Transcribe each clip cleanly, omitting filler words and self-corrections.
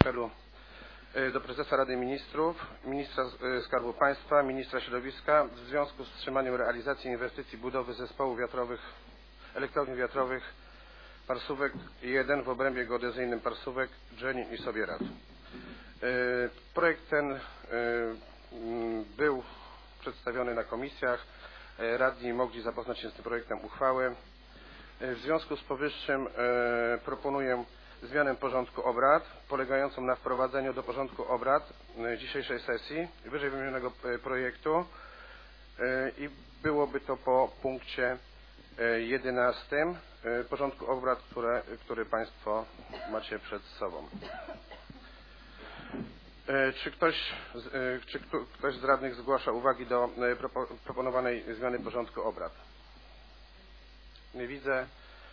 apelu do prezesa Rady Ministrów, ministra Skarbu Państwa, ministra środowiska w związku z wstrzymaniem realizacji inwestycji budowy zespołów elektrowni wiatrowych Parsówek 1 w obrębie geodezyjnym Parsówek, Dżenin i Sobierad. Projekt ten był przedstawiony na komisjach. Radni mogli zapoznać się z tym projektem uchwały. W związku z powyższym proponuję zmianę porządku obrad polegającą na wprowadzeniu do porządku obrad dzisiejszej sesji wyżej wymienionego projektu i byłoby to po punkcie 11 porządku obrad, który Państwo macie przed sobą. Czy ktoś z radnych zgłasza uwagi do proponowanej zmiany porządku obrad? Nie widzę.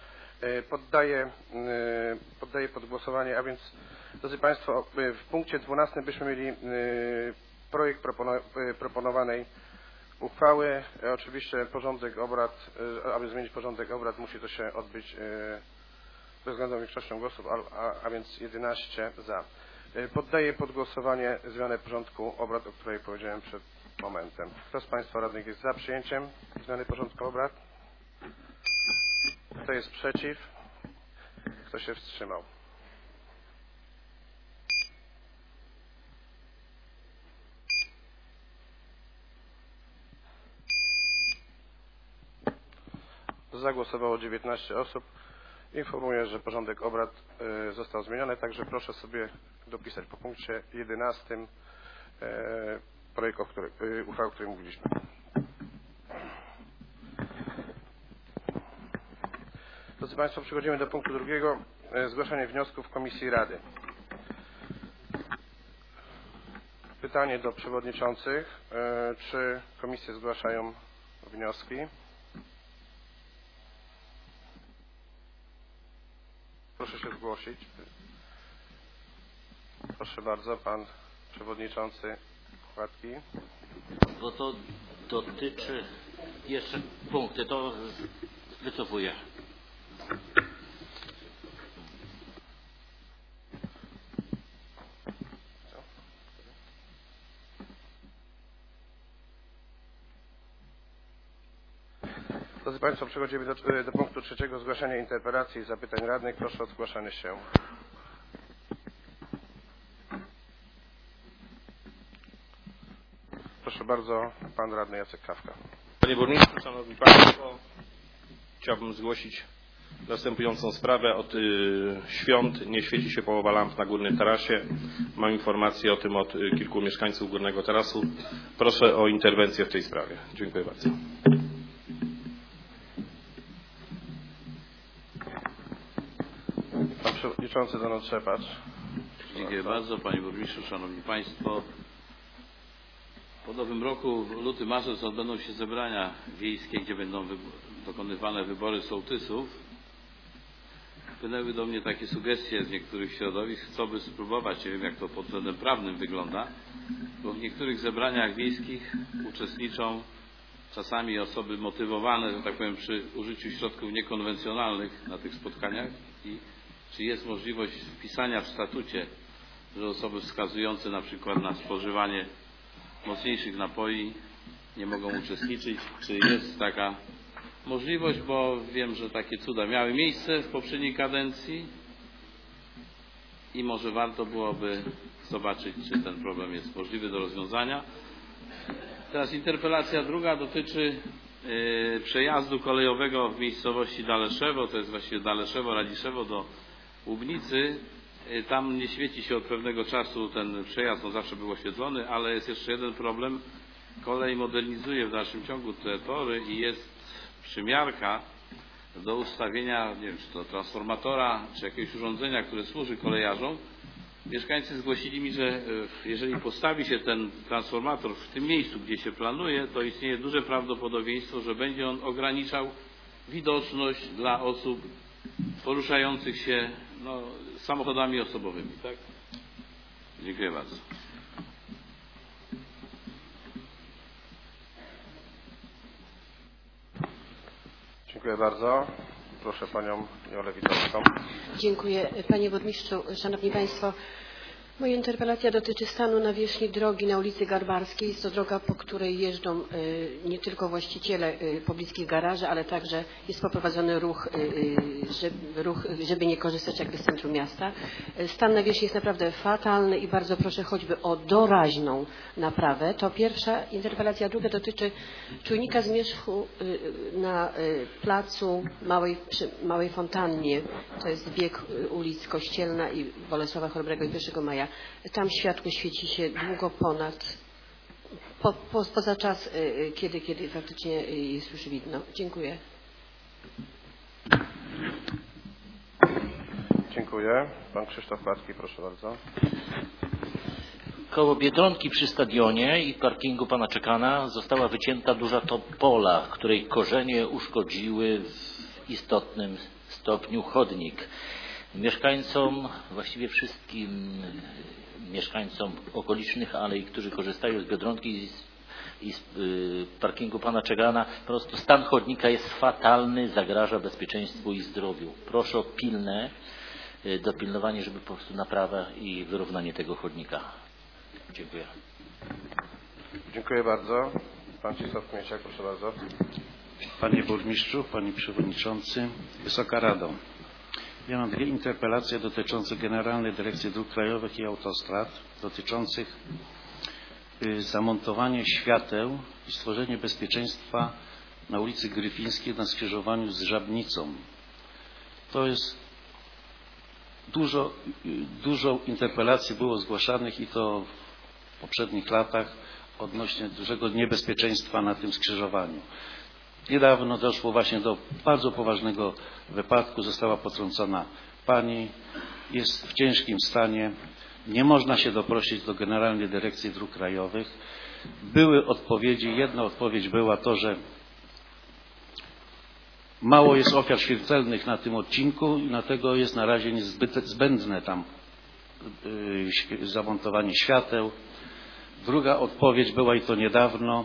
Poddaję pod głosowanie, a więc, drodzy Państwo, w punkcie 12 byśmy mieli projekt proponowanej uchwały. Oczywiście porządek obrad, aby zmienić porządek obrad, musi to się odbyć bezwzględną większością głosów, a więc 11 za. Poddaję pod głosowanie zmianę porządku obrad, o której powiedziałem przed momentem. Kto z Państwa radnych jest za przyjęciem zmiany porządku obrad? Kto jest przeciw? Kto się wstrzymał? Zagłosowało 19 osób. Informuję, że porządek obrad został zmieniony, także proszę sobie dopisać po punkcie 11 projekt uchwały, o której mówiliśmy. Drodzy Państwo, przechodzimy do punktu drugiego. Zgłaszanie wniosków Komisji Rady. Pytanie do przewodniczących. Czy komisje zgłaszają wnioski? Proszę się zgłosić. Proszę bardzo, pan przewodniczący Chładki. Bo to dotyczy jeszcze punkty, to wycofuję. Drodzy Państwo, przechodzimy do punktu trzeciego. Zgłaszanie interpelacji i zapytań radnych. Proszę o zgłaszanie się. Proszę bardzo, pan radny Jacek Kawka. Panie Burmistrzu, Szanowni Państwo, chciałbym zgłosić następującą sprawę. Od świąt nie świeci się połowa lamp na górnym tarasie. Mam informację o tym od kilku mieszkańców górnego tarasu. Proszę o interwencję w tej sprawie. Dziękuję bardzo. Pan przewodniczący Donald Szepacz. Dziękuję bardzo, Panie Burmistrzu, Szanowni Państwo. Po nowym roku, luty, marzec, odbędą się zebrania wiejskie, gdzie będą dokonywane wybory sołtysów. Wpłynęły do mnie takie sugestie z niektórych środowisk, co by spróbować, nie wiem jak to pod względem prawnym wygląda, bo w niektórych zebraniach wiejskich uczestniczą czasami osoby motywowane, że tak powiem, przy użyciu środków niekonwencjonalnych na tych spotkaniach i czy jest możliwość wpisania w statucie, że osoby wskazujące na przykład na spożywanie mocniejszych napoi nie mogą uczestniczyć, czy jest taka możliwość, bo wiem, że takie cuda miały miejsce w poprzedniej kadencji i może warto byłoby zobaczyć, czy ten problem jest możliwy do rozwiązania. Teraz interpelacja druga dotyczy przejazdu kolejowego w miejscowości Daleszewo, to jest właściwie Daleszewo-Radziszewo do Łubnicy. Tam nie świeci się od pewnego czasu ten przejazd, on zawsze był oświetlony, ale jest jeszcze jeden problem. Kolej modernizuje w dalszym ciągu te tory i jest przymiarka do ustawienia, nie wiem, czy to transformatora, czy jakiegoś urządzenia, które służy kolejarzom. Mieszkańcy zgłosili mi, że jeżeli postawi się ten transformator w tym miejscu, gdzie się planuje, to istnieje duże prawdopodobieństwo, że będzie on ograniczał widoczność dla osób poruszających się samochodami osobowymi. Tak? Dziękuję bardzo. Dziękuję bardzo. Proszę panią Jolę Witowską. Dziękuję. Panie Burmistrzu, Szanowni Państwo. Moja interpelacja dotyczy stanu nawierzchni drogi na ulicy Garbarskiej. Jest to droga, po której jeżdżą nie tylko właściciele pobliskich garaży, ale także jest poprowadzony ruch, żeby nie korzystać jakby z centrum miasta. Stan nawierzchni jest naprawdę fatalny i bardzo proszę choćby o doraźną naprawę. To pierwsza interpelacja. Druga dotyczy czujnika zmierzchu na placu przy Małej Fontannie. To jest bieg ulic Kościelna i Bolesława Chrobrego i 1 Maja. Tam światło świeci się długo poza czas, kiedy faktycznie jest już widno. Dziękuję. Dziękuję. Pan Krzysztof Płatki, proszę bardzo. Koło Biedronki przy stadionie i parkingu pana Czekana została wycięta duża topola, której korzenie uszkodziły w istotnym stopniu chodnik. Mieszkańcom, właściwie wszystkim mieszkańcom okolicznych alei, którzy korzystają z Biedronki i z parkingu pana Czegana, po prostu stan chodnika jest fatalny, zagraża bezpieczeństwu i zdrowiu. Proszę o pilne dopilnowanie, żeby po prostu naprawa i wyrównanie tego chodnika. Dziękuję. Dziękuję bardzo. Pan Czesław Kmieciak, proszę bardzo. Panie Burmistrzu, Panie Przewodniczący, Wysoka Rado. Ja mam dwie interpelacje dotyczące Generalnej Dyrekcji Dróg Krajowych i Autostrad, dotyczących zamontowania świateł i stworzenia bezpieczeństwa na ulicy Gryfińskiej na skrzyżowaniu z Żabnicą. To jest dużo interpelacji było zgłaszanych i to w poprzednich latach odnośnie dużego niebezpieczeństwa na tym skrzyżowaniu. Niedawno doszło właśnie do bardzo poważnego wypadku, została potrącona pani, jest w ciężkim stanie, nie można się doprosić do Generalnej Dyrekcji Dróg Krajowych. Były odpowiedzi, jedna odpowiedź była to, że mało jest ofiar śmiertelnych na tym odcinku i dlatego jest na razie niezbyt zbędne tam zamontowanie świateł. Druga odpowiedź była, i to niedawno,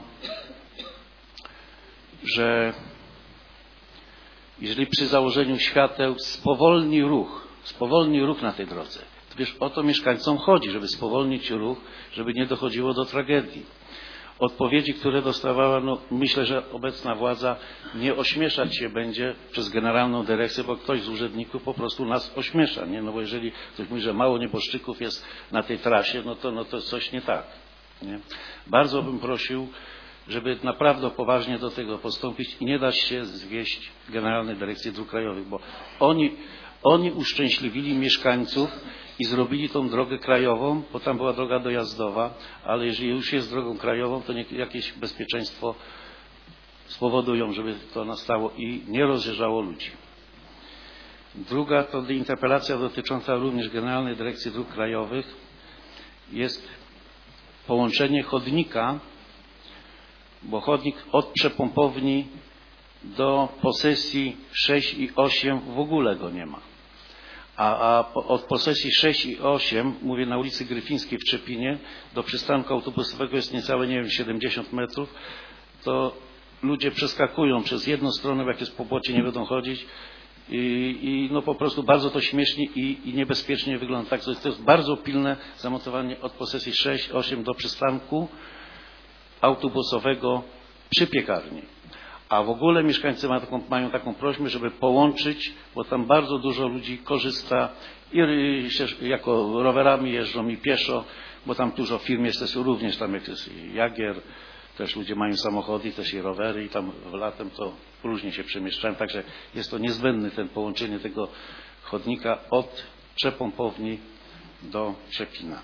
że jeżeli przy założeniu świateł spowolni ruch na tej drodze, to wiesz, o to mieszkańcom chodzi, żeby spowolnić ruch, żeby nie dochodziło do tragedii. Odpowiedzi, które dostawała, no myślę, że obecna władza nie ośmieszać się będzie przez Generalną Dyrekcję, bo ktoś z urzędników po prostu nas ośmiesza, nie? No bo jeżeli ktoś mówi, że mało nieboszczyków jest na tej trasie, no to coś nie tak, nie? Bardzo bym prosił, żeby naprawdę poważnie do tego postąpić i nie dać się zwieść Generalnej Dyrekcji Dróg Krajowych, bo oni uszczęśliwili mieszkańców i zrobili tą drogę krajową, bo tam była droga dojazdowa, ale jeżeli już jest drogą krajową, to jakieś bezpieczeństwo spowodują, żeby to nastało i nie rozjeżdżało ludzi. Druga to interpelacja dotycząca również Generalnej Dyrekcji Dróg Krajowych. Jest połączenie chodnika, bo chodnik od przepompowni do posesji 6 i 8 w ogóle go nie ma. A od posesji 6 i 8, mówię na ulicy Gryfińskiej w Czepinie, do przystanku autobusowego jest niecałe, nie wiem, 70 metrów, to ludzie przeskakują przez jedną stronę, jak jest po błocie, nie będą chodzić i no po prostu bardzo to śmiesznie i niebezpiecznie wygląda. Tak, to jest bardzo pilne zamontowanie od posesji 6-8 do przystanku autobusowego przy piekarni. A w ogóle mieszkańcy mają taką prośbę, żeby połączyć, bo tam bardzo dużo ludzi korzysta i jako rowerami jeżdżą i pieszo, bo tam dużo firm jest też również, tam jak jest Jagier, też ludzie mają samochody, też i rowery i tam latem to różnie się przemieszczają, także jest to niezbędne ten połączenie tego chodnika od przepompowni do Czepina.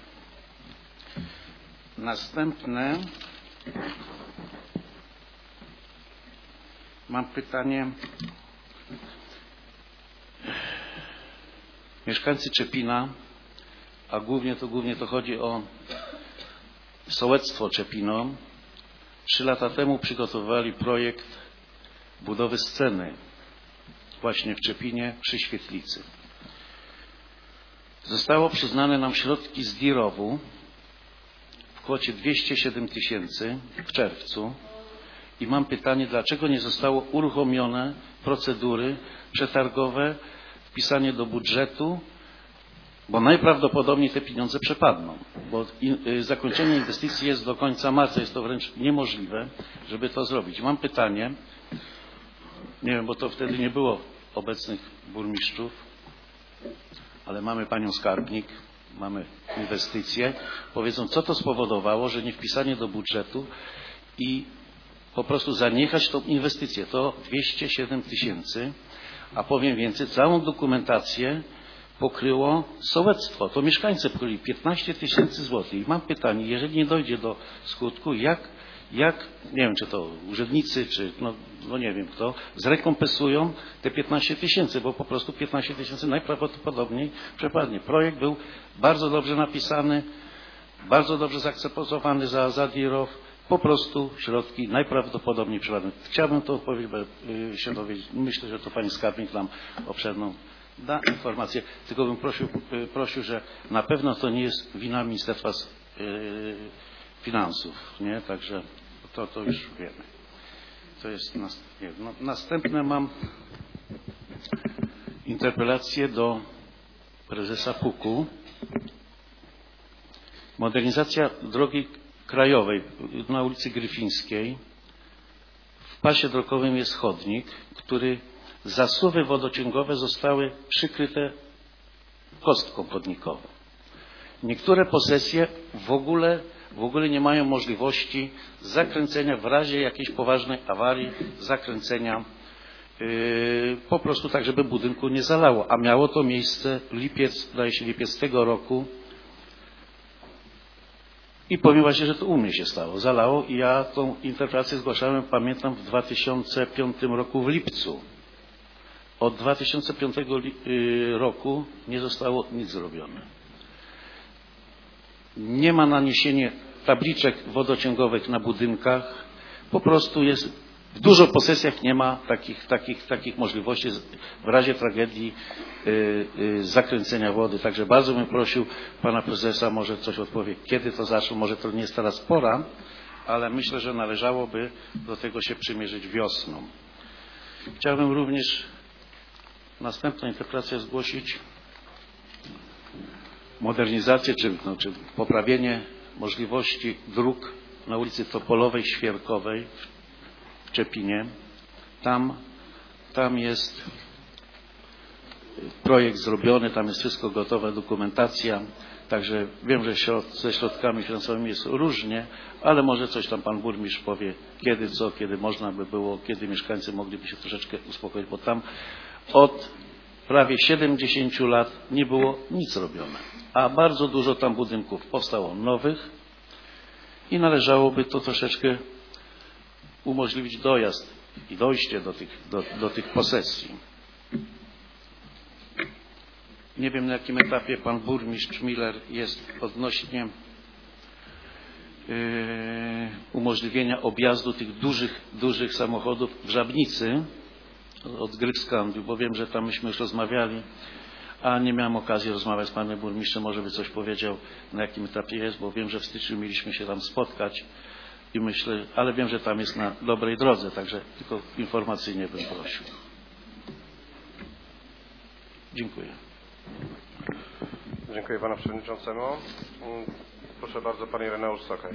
Następne mam pytanie. Mieszkańcy Czepina, a głównie to chodzi o sołectwo Czepino, 3 lata temu przygotowali projekt budowy sceny właśnie w Czepinie przy świetlicy. Zostało przyznane nam środki z DIR-owu w kwocie 207 000 w czerwcu. I mam pytanie, dlaczego nie zostało uruchomione procedury przetargowe, wpisanie do budżetu bo najprawdopodobniej te pieniądze przepadną, bo zakończenie inwestycji jest do końca marca, jest to wręcz niemożliwe, żeby to zrobić. Mam pytanie, nie wiem, bo to wtedy nie było obecnych burmistrzów, ale mamy panią skarbnik, mamy inwestycje. Powiedzą, co to spowodowało, że nie wpisanie do budżetu i po prostu zaniechać tą inwestycję. To 207 000, a powiem więcej, całą dokumentację pokryło sołectwo. To mieszkańcy pokryli 15 000 złotych. I mam pytanie, jeżeli nie dojdzie do skutku, jak nie wiem, czy to urzędnicy, czy no nie wiem kto, zrekompensują te 15 000, bo po prostu 15 000 najprawdopodobniej przepadnie. Projekt był bardzo dobrze napisany, bardzo dobrze zaakceptowany za DIROW, po prostu środki najprawdopodobniej przepadną. Chciałbym to się dowiedzieć. Myślę, że to pani skarbnik nam obszerną da informację, tylko bym prosił, że na pewno to nie jest wina Ministerstwa Finansów, nie? Także to już wiemy. To jest następne mam interpelację do prezesa PUK-u. Modernizacja drogi krajowej na ulicy Gryfińskiej. W pasie drogowym jest chodnik, który zasuwy wodociągowe zostały przykryte kostką chodnikową. Niektóre posesje w ogóle nie mają możliwości zakręcenia w razie jakiejś poważnej awarii, zakręcenia po prostu tak, żeby budynku nie zalało. A miało to miejsce lipiec tego roku. I powiem właśnie, że to u mnie się stało. Zalało i ja tą interpelację zgłaszałem, pamiętam, w 2005 roku w lipcu. Od 2005 roku nie zostało nic zrobione. Nie ma naniesienia tabliczek wodociągowych na budynkach. Po prostu jest, w dużo posesjach nie ma takich możliwości w razie tragedii zakręcenia wody. Także bardzo bym prosił pana prezesa, może coś odpowie, kiedy to zacznie, może to nie jest teraz pora, ale myślę, że należałoby do tego się przymierzyć wiosną. Chciałbym również następną interpelację zgłosić modernizację czy poprawienie możliwości dróg na ulicy Topolowej, Świerkowej w Czepinie. Tam jest projekt zrobiony, tam jest wszystko gotowe, dokumentacja. Także wiem, że ze środkami finansowymi jest różnie, ale może coś tam pan burmistrz powie, kiedy można by było, kiedy mieszkańcy mogliby się troszeczkę uspokoić, bo tam od prawie 70 lat nie było nic robione, a bardzo dużo tam budynków powstało nowych i należałoby to troszeczkę umożliwić dojazd i dojście do tych posesji. Nie wiem, na jakim etapie pan burmistrz Miller jest odnośnie umożliwienia objazdu tych dużych samochodów w Żabnicy od Gryfskandiu, bo wiem, że tam myśmy już rozmawiali, a nie miałem okazji rozmawiać z panem burmistrzem, może by coś powiedział, na jakim etapie jest, bo wiem, że w styczniu mieliśmy się tam spotkać i myślę, ale wiem, że tam jest na dobrej drodze, także tylko informacyjnie bym prosił. Dziękuję. Dziękuję panu przewodniczącemu. Proszę bardzo, pan Ireneusz Sokaj.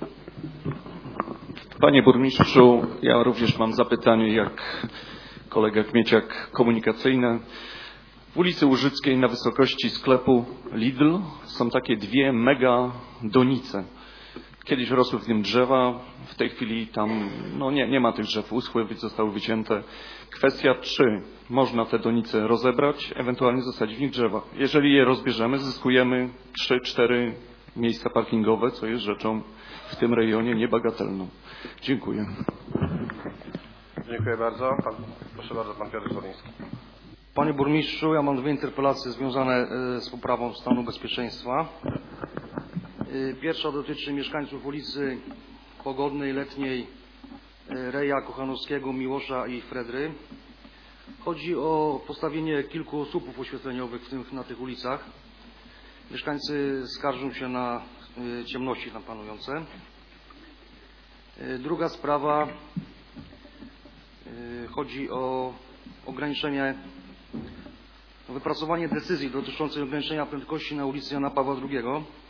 Panie burmistrzu, ja również mam zapytanie jak kolega Kmieciak komunikacyjne. W ulicy Łużyckiej na wysokości sklepu Lidl są takie dwie mega donice. Kiedyś rosły w nim drzewa, w tej chwili tam nie ma tych drzew, uschły, zostały wycięte. Kwestia, czy można te donice rozebrać, ewentualnie zostawić w nich drzewa. Jeżeli je rozbierzemy, zyskujemy 3-4 miejsca parkingowe, co jest rzeczą w tym rejonie niebagatelną. Dziękuję. Dziękuję bardzo. Proszę bardzo, pan Piotr Zoliński. Panie burmistrzu, ja mam dwie interpelacje związane z poprawą stanu bezpieczeństwa. Pierwsza dotyczy mieszkańców ulicy Pogodnej, Letniej, Reja, Kochanowskiego, Miłosza i Fredry. Chodzi o postawienie kilku słupów oświetleniowych na tych ulicach. Mieszkańcy skarżą się na ciemności tam panujące. Druga sprawa, chodzi o ograniczenie o wypracowanie decyzji dotyczącej ograniczenia prędkości na ulicy Jana Pawła II.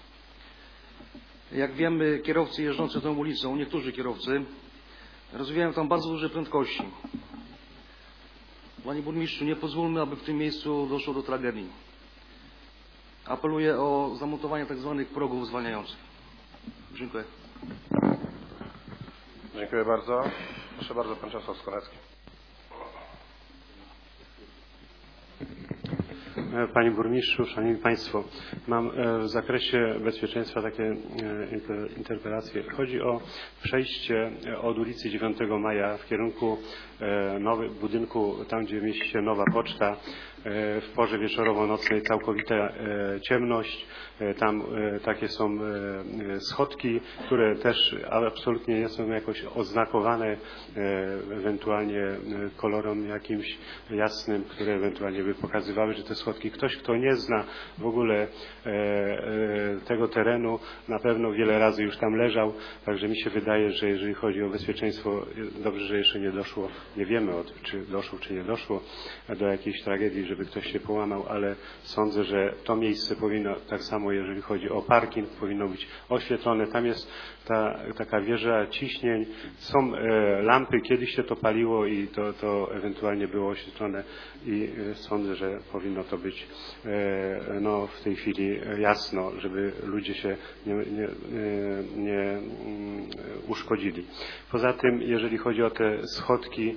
Jak wiemy, kierowcy jeżdżący tą ulicą, niektórzy kierowcy, rozwijają tam bardzo duże prędkości. Panie burmistrzu, nie pozwólmy, aby w tym miejscu doszło do tragedii. Apeluję o zamontowanie tzw. progów zwalniających. Dziękuję. Dziękuję bardzo. Proszę bardzo, pan Czesław Skonecki. Panie Burmistrzu, Szanowni Państwo, mam w zakresie bezpieczeństwa takie interpelacje. Chodzi o przejście od ulicy 9 Maja w kierunku budynku, tam gdzie mieści się nowa poczta. W porze wieczorowo-nocnej całkowita ciemność. Tam takie są schodki, które też absolutnie nie są jakoś oznakowane ewentualnie kolorem jakimś jasnym, które ewentualnie by pokazywały, że te schodki, ktoś kto nie zna w ogóle tego terenu, na pewno wiele razy już tam leżał, także mi się wydaje, że jeżeli chodzi o bezpieczeństwo, dobrze, że jeszcze nie doszło, nie wiemy czy doszło, czy nie doszło do jakiejś tragedii, żeby ktoś się połamał, ale sądzę, że to miejsce powinno, tak samo jeżeli chodzi o parking, powinno być oświetlone. Tam jest taka wieża ciśnień, są lampy, kiedyś się to paliło i to ewentualnie było oświetlone i sądzę, że powinno to być w tej chwili jasno, żeby ludzie się nie uszkodzili. Poza tym, jeżeli chodzi o te schodki,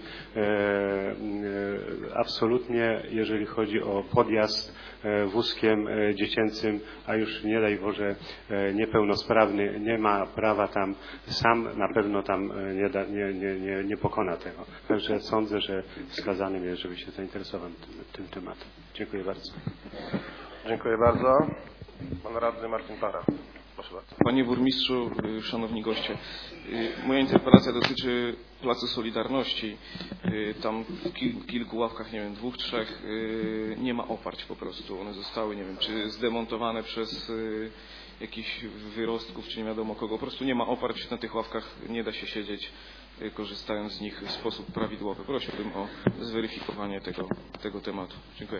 absolutnie, jeżeli chodzi o podjazd wózkiem dziecięcym, a już nie daj Boże niepełnosprawny, nie ma prawa tam sam, na pewno tam nie pokona tego. Także sądzę, że wskazanym jest, żeby się zainteresował tym tematem. Dziękuję bardzo. Dziękuję bardzo. Pan radny Marcin Para. Proszę bardzo. Panie burmistrzu, szanowni goście, moja interpelacja dotyczy Placu Solidarności. Tam w kilku ławkach, nie wiem, 2, 3 nie ma oparć po prostu. One zostały, nie wiem, czy zdemontowane przez jakichś wyrostków, czy nie wiadomo kogo. Po prostu nie ma oparć na tych ławkach, nie da się siedzieć, korzystając z nich w sposób prawidłowy. Prosiłbym o zweryfikowanie tego tematu. Dziękuję.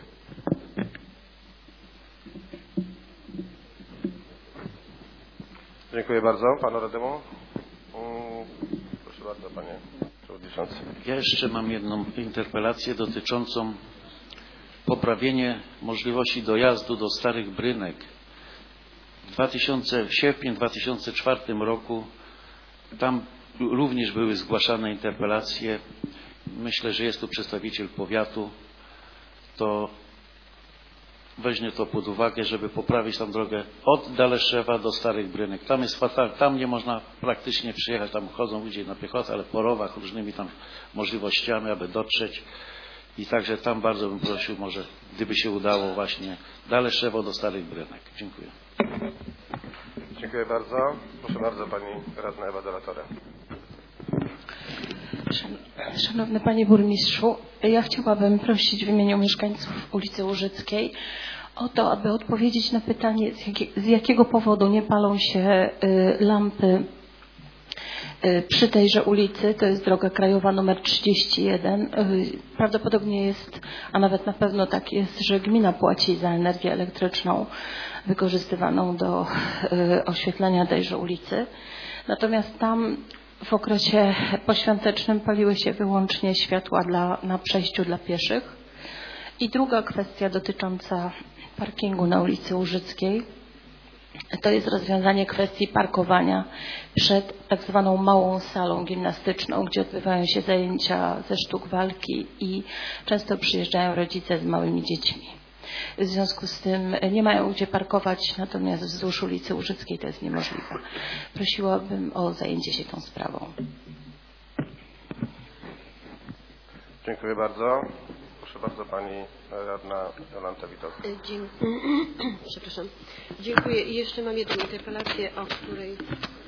Dziękuję bardzo. Panu radnemu. Proszę bardzo, panie przewodniczący. Ja jeszcze mam jedną interpelację dotyczącą poprawienia możliwości dojazdu do Starych Brynek. W sierpniu 2004 roku tam również były zgłaszane interpelacje. Myślę, że jest tu przedstawiciel powiatu. To weźmie to pod uwagę, żeby poprawić tam drogę od Daleszewa do Starych Brynek. Tam jest fatalnie, tam nie można praktycznie przyjechać, tam chodzą ludzie na piechotę, ale po rowach, różnymi tam możliwościami, aby dotrzeć. I także tam bardzo bym prosił, może gdyby się udało właśnie Daleszewo do Starych Brynek. Dziękuję. Dziękuję bardzo. Proszę bardzo, pani radna Ewa Delatorre. Szanowny Panie Burmistrzu, ja chciałabym prosić w imieniu mieszkańców ulicy Łużyckiej o to, aby odpowiedzieć na pytanie, z jakiego powodu nie palą się lampy przy tejże ulicy. To jest droga krajowa numer 31. Prawdopodobnie jest, a nawet na pewno tak jest, że gmina płaci za energię elektryczną wykorzystywaną do oświetlenia tejże ulicy. Natomiast tam w okresie poświątecznym paliły się wyłącznie światła na przejściu dla pieszych. I druga kwestia dotycząca parkingu na ulicy Łużyckiej to jest rozwiązanie kwestii parkowania przed tak zwaną małą salą gimnastyczną, gdzie odbywają się zajęcia ze sztuk walki i często przyjeżdżają rodzice z małymi dziećmi. W związku z tym nie mają gdzie parkować, natomiast wzdłuż ulicy Łużyckiej to jest niemożliwe. Prosiłabym o zajęcie się tą sprawą. Dziękuję bardzo. Proszę bardzo, pani radna Jolanta Witowska. Przepraszam. Dziękuję. I jeszcze mam jedną interpelację, o której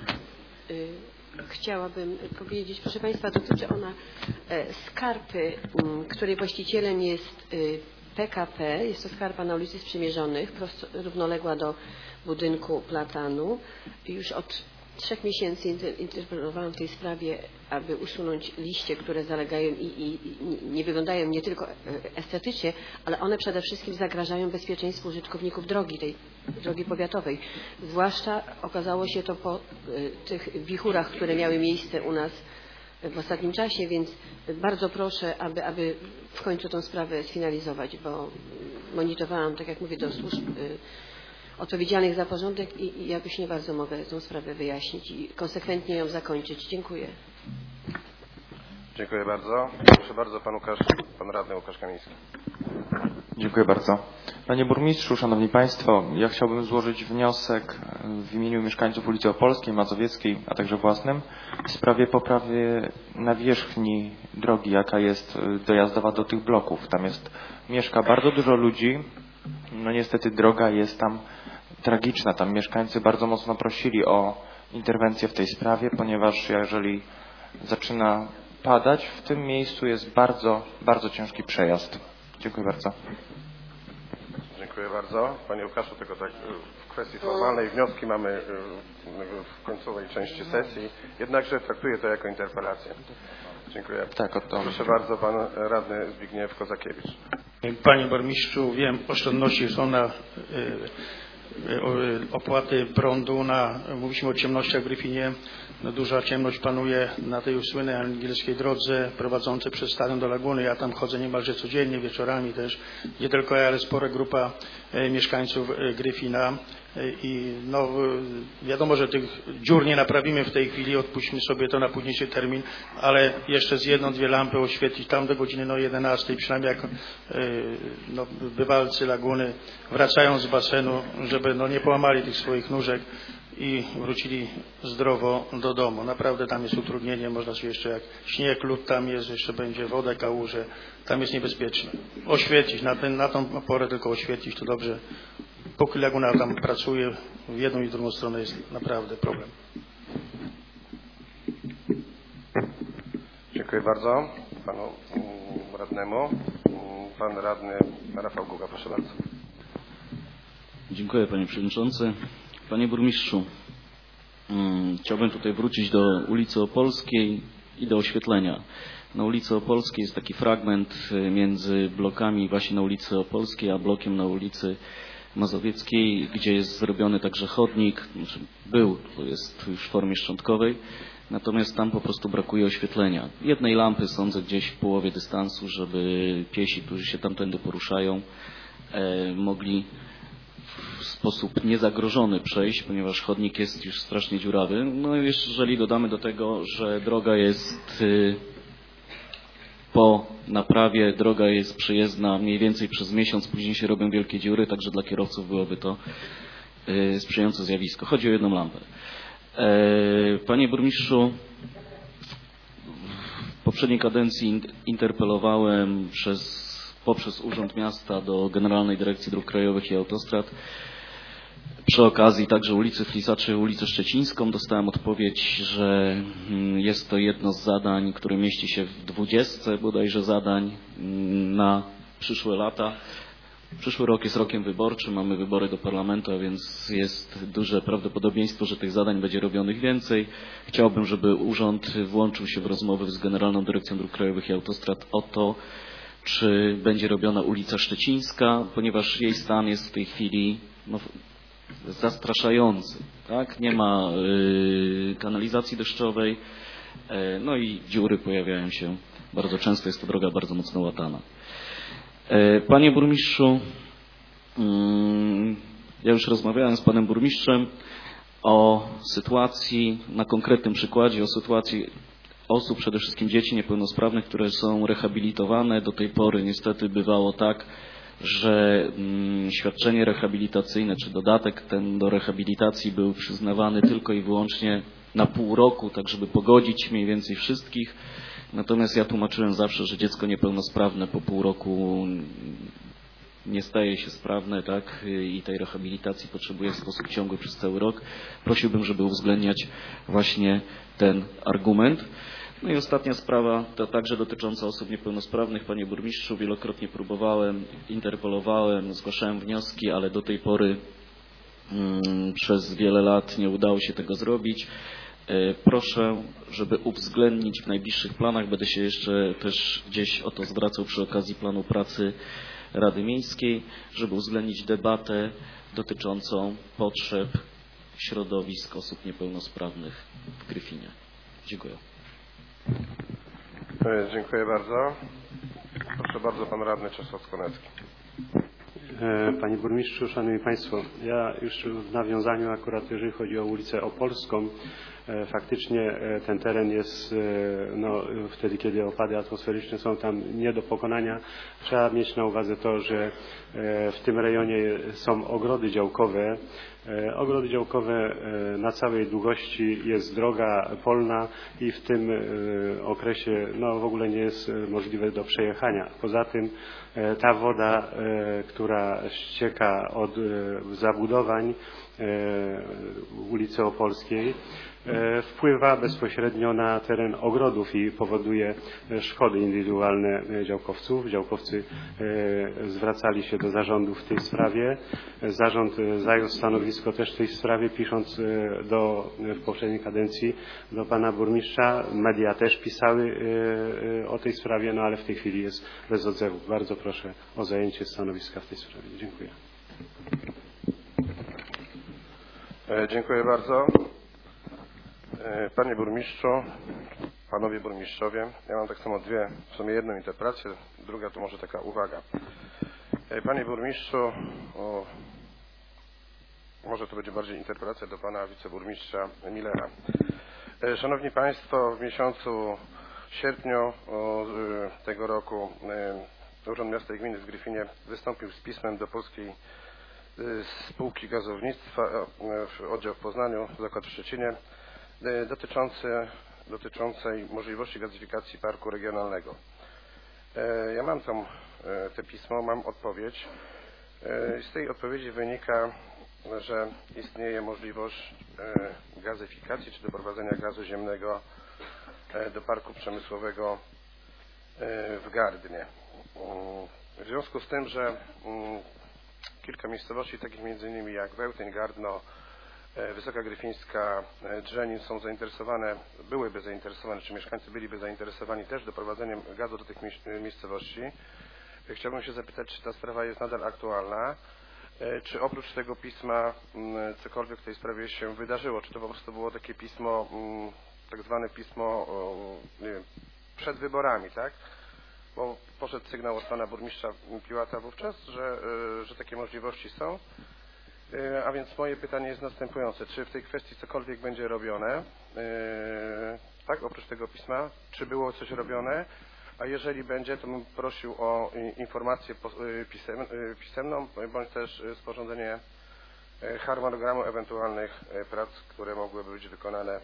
chciałabym powiedzieć. Proszę Państwa, dotyczy ona skarpy, której właścicielem jest PKP. Jest to skarpa na ulicy Sprzymierzonych, równoległa do budynku Platanu. Już od 3 miesięcy interpelowałam w tej sprawie, aby usunąć liście, które zalegają i nie wyglądają nie tylko estetycznie, ale one przede wszystkim zagrażają bezpieczeństwu użytkowników drogi, tej drogi powiatowej. Zwłaszcza okazało się to po tych wichurach, które miały miejsce u nas w ostatnim czasie, więc bardzo proszę, aby w końcu tę sprawę sfinalizować, bo monitorowałam, tak jak mówię, do służb odpowiedzialnych za porządek i jakoś nie bardzo mogę tę sprawę wyjaśnić i konsekwentnie ją zakończyć. Dziękuję. Dziękuję bardzo. Proszę bardzo, pan radny Łukasz Kamiński. Dziękuję bardzo. Panie burmistrzu, szanowni państwo, ja chciałbym złożyć wniosek w imieniu mieszkańców ulicy Opolskiej, Mazowieckiej, a także własnym w sprawie poprawy nawierzchni drogi, jaka jest dojazdowa do tych bloków. Tam mieszka bardzo dużo ludzi. No niestety droga jest tam tragiczna. Tam mieszkańcy bardzo mocno prosili o interwencję w tej sprawie, ponieważ jeżeli zaczyna padać, w tym miejscu jest bardzo, bardzo ciężki przejazd. Dziękuję bardzo. Dziękuję bardzo. Panie Łukaszu, tylko tak w kwestii formalnej wnioski mamy w końcowej części sesji, jednakże traktuję to jako interpelację. Dziękuję. Tak, o to. Proszę bardzo, pan radny Zbigniew Kozakiewicz. Panie burmistrzu, wiem, oszczędności są na opłaty prądu, mówiliśmy o ciemnościach w Gryfinie. No, duża ciemność panuje na tej słynnej angielskiej drodze prowadzącej przez Starą do Laguny. Ja tam chodzę niemalże codziennie, wieczorami też. Nie tylko ja, ale spora grupa mieszkańców Gryfina. I no, wiadomo, że tych dziur nie naprawimy w tej chwili, odpuśćmy sobie to na późniejszy termin, ale jeszcze z 1-2 lampy oświetlić tam do godziny 11, przynajmniej jak bywalcy Laguny wracają z basenu, żeby nie połamali tych swoich nóżek i wrócili zdrowo do domu. Naprawdę tam jest utrudnienie, można sobie jeszcze jak śnieg, lód tam jest, jeszcze będzie woda, kałuże, tam jest niebezpieczne. Oświetlić, na tą porę tylko oświetlić, to dobrze. Póki Laguna tam pracuje, w jedną i w drugą stronę jest naprawdę problem. Dziękuję bardzo panu radnemu. Pan radny Rafał Guga, proszę bardzo. Dziękuję, panie przewodniczący. Panie burmistrzu, chciałbym tutaj wrócić do ulicy Opolskiej i do oświetlenia. Na ulicy Opolskiej jest taki fragment między blokami właśnie na ulicy Opolskiej, a blokiem na ulicy Mazowieckiej, gdzie jest zrobiony także chodnik, to jest już w formie szczątkowej, natomiast tam po prostu brakuje oświetlenia. Jednej lampy sądzę gdzieś w połowie dystansu, żeby piesi, którzy się tamtędy poruszają, mogli w sposób niezagrożony przejść, ponieważ chodnik jest już strasznie dziurawy. No i jeżeli dodamy do tego, że droga jest po naprawie, droga jest przejezdna mniej więcej przez miesiąc, później się robią wielkie dziury, także dla kierowców byłoby to sprzyjające zjawisko. Chodzi o jedną lampę. Panie burmistrzu, w poprzedniej kadencji interpelowałem poprzez Urząd Miasta do Generalnej Dyrekcji Dróg Krajowych i Autostrad. Przy okazji także ulicy Flisaczy, ulicę Szczecińską dostałem odpowiedź, że jest to jedno z zadań, które mieści się w 20 bodajże zadań na przyszłe lata. Przyszły rok jest rokiem wyborczym, mamy wybory do parlamentu, a więc jest duże prawdopodobieństwo, że tych zadań będzie robionych więcej. Chciałbym, żeby urząd włączył się w rozmowy z Generalną Dyrekcją Dróg Krajowych i Autostrad o to, czy będzie robiona ulica Szczecińska, ponieważ jej stan jest w tej chwili zastraszający. Tak? Nie ma kanalizacji deszczowej, no i dziury pojawiają się bardzo często, jest to droga bardzo mocno łatana. Panie burmistrzu, ja już rozmawiałem z panem burmistrzem o sytuacji, na konkretnym przykładzie, o sytuacji osób, przede wszystkim dzieci niepełnosprawnych, które są rehabilitowane. Do tej pory niestety bywało tak, że świadczenie rehabilitacyjne czy dodatek ten do rehabilitacji był przyznawany tylko i wyłącznie na pół roku, tak żeby pogodzić mniej więcej wszystkich. Natomiast ja tłumaczyłem zawsze, że dziecko niepełnosprawne po pół roku nie staje się sprawne, tak, i tej rehabilitacji potrzebuje w sposób ciągły przez cały rok. Prosiłbym, żeby uwzględniać właśnie ten argument. No i ostatnia sprawa, to także dotycząca osób niepełnosprawnych. Panie burmistrzu, wielokrotnie próbowałem, interpelowałem, zgłaszałem wnioski, ale do tej pory Przez wiele lat nie udało się tego zrobić. Proszę, żeby uwzględnić w najbliższych planach, będę się jeszcze też gdzieś o to zwracał przy okazji planu pracy Rady Miejskiej, żeby uwzględnić debatę dotyczącą potrzeb środowisk osób niepełnosprawnych w Gryfinie. Dziękuję. Dziękuję bardzo. Proszę bardzo, pan radny Czesław Konecki. Panie burmistrzu, szanowni państwo, ja już w nawiązaniu akurat, jeżeli chodzi o ulicę Opolską, faktycznie ten teren jest, no, wtedy kiedy opady atmosferyczne są tam nie do pokonania. Trzeba mieć na uwadze to, że w tym rejonie są ogrody działkowe. Ogrody działkowe na całej długości jest droga polna i w tym okresie no, w ogóle nie jest możliwe do przejechania. Poza tym ta woda, która ścieka od zabudowań ulicy Opolskiej, wpływa bezpośrednio na teren ogrodów i powoduje szkody indywidualne działkowców. Działkowcy zwracali się do zarządu w tej sprawie. Zarząd zajął stanowisko też w tej sprawie, pisząc w poprzedniej kadencji do pana burmistrza. Media też pisały o tej sprawie, no ale w tej chwili jest bez odzewu. Bardzo proszę o zajęcie stanowiska w tej sprawie. Dziękuję. Dziękuję bardzo. Panie burmistrzu, panowie burmistrzowie, ja mam tak samo w sumie jedną interpelację, druga to może taka uwaga. Panie burmistrzu, może to będzie bardziej interpelacja do pana wiceburmistrza Millera. Szanowni państwo, w miesiącu sierpniu tego roku Urząd Miasta i Gminy w Gryfinie wystąpił z pismem do Polskiej Spółki Gazownictwa, oddział w Poznaniu, zakład w Szczecinie, dotyczącej możliwości gazyfikacji parku regionalnego. Ja mam tam te pismo, mam odpowiedź. Z tej odpowiedzi wynika, że istnieje możliwość gazyfikacji czy doprowadzenia gazu ziemnego do parku przemysłowego w Gardnie. W związku z tym, że kilka miejscowości, takich m.in. jak Wełtyń, Gardno, Wysoka Gryfińska, Drzenin są zainteresowane, byłyby zainteresowane, czy mieszkańcy byliby zainteresowani też doprowadzeniem gazu do tych miejscowości. Chciałbym się zapytać, czy ta sprawa jest nadal aktualna, czy oprócz tego pisma cokolwiek w tej sprawie się wydarzyło, czy to po prostu było takie pismo, tak zwane pismo, nie wiem, przed wyborami, tak? Bo poszedł sygnał od pana burmistrza Piłata wówczas, że takie możliwości są. A więc moje pytanie jest następujące. Czy w tej kwestii cokolwiek będzie robione? Tak, oprócz tego pisma. Czy było coś robione? A jeżeli będzie, to bym prosił o informację pisemną, bądź też sporządzenie harmonogramu ewentualnych prac, które mogłyby być wykonane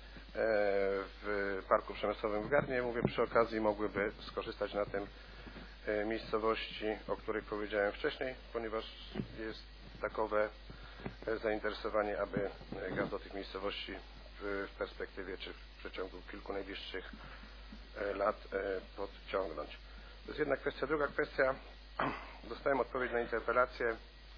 w Parku Przemysłowym w Gardnie. Mówię, przy okazji mogłyby skorzystać na tym miejscowości, o których powiedziałem wcześniej, ponieważ jest takowe zainteresowanie, aby gaz do tych miejscowości w perspektywie czy w przeciągu kilku najbliższych lat podciągnąć. To jest jedna kwestia. Druga kwestia. Dostałem odpowiedź na interpelację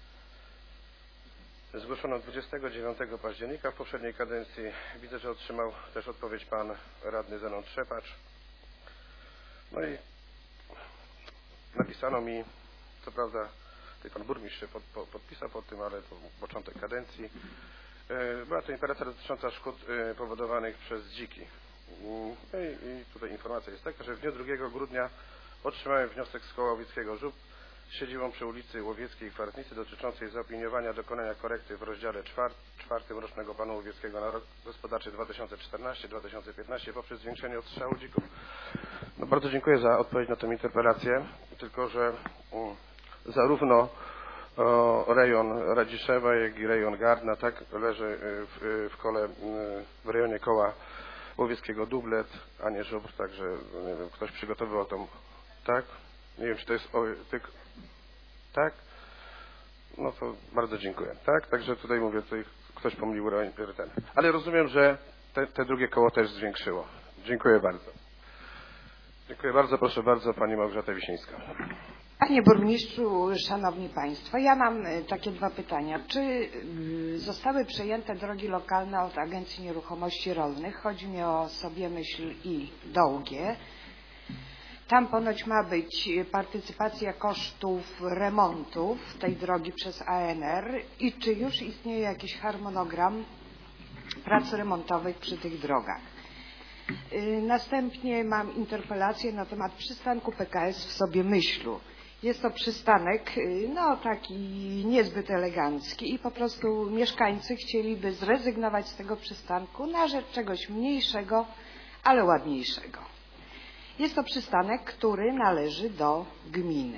zgłoszoną 29 października w poprzedniej kadencji. Widzę, że otrzymał też odpowiedź pan radny Zenon Trzepacz. No i napisano mi, co prawda tutaj pan burmistrz się podpisał pod tym, ale to początek kadencji. Była to interpelacja dotycząca szkód powodowanych przez dziki. I tutaj informacja jest taka, że w dniu 2 grudnia otrzymałem wniosek z koła łowieckiego Żub z siedzibą przy ulicy Łowieckiej w Kwartnicy dotyczącej zaopiniowania dokonania korekty w rozdziale 4 rocznego planu łowieckiego na rok gospodarczy 2014-2015 poprzez zwiększenie odstrzału dzików. No, bardzo dziękuję za odpowiedź na tę interpelację, tylko że zarówno rejon Radziszewa, jak i rejon Gardna, tak, leży w kole, w rejonie koła łowieckiego Dublet, a nie Żubr, także nie wiem, ktoś przygotowywał tą, tak? Nie wiem, czy to jest tak? No to bardzo dziękuję, tak? Także tutaj mówię, tutaj ktoś pomylił rejon priorytetny. Ale rozumiem, że te drugie koło też zwiększyło. Dziękuję bardzo. Dziękuję bardzo, proszę bardzo, pani Małgorzata Wiśniewska. Panie burmistrzu, szanowni państwo, ja mam takie dwa pytania. Czy zostały przejęte drogi lokalne od Agencji Nieruchomości Rolnych? Chodzi mi o Sobiemyśl i Dołgie. Tam ponoć ma być partycypacja kosztów remontów tej drogi przez ANR i czy już istnieje jakiś harmonogram prac remontowych przy tych drogach? Następnie mam interpelację na temat przystanku PKS w Sobiemyślu. Jest to przystanek, no taki niezbyt elegancki i po prostu mieszkańcy chcieliby zrezygnować z tego przystanku na rzecz czegoś mniejszego, ale ładniejszego. Jest to przystanek, który należy do gminy.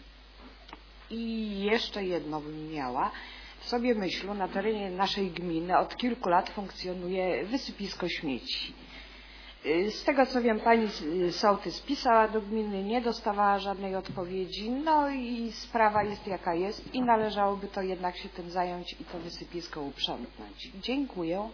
I jeszcze jedno bym miała. W Sobiemyślu na terenie naszej gminy od kilku lat funkcjonuje wysypisko śmieci. Z tego co wiem, pani sołtys pisała do gminy, nie dostawała żadnej odpowiedzi, no i sprawa jest jaka jest i należałoby to jednak się tym zająć i to wysypisko uprzątnąć. Dziękuję.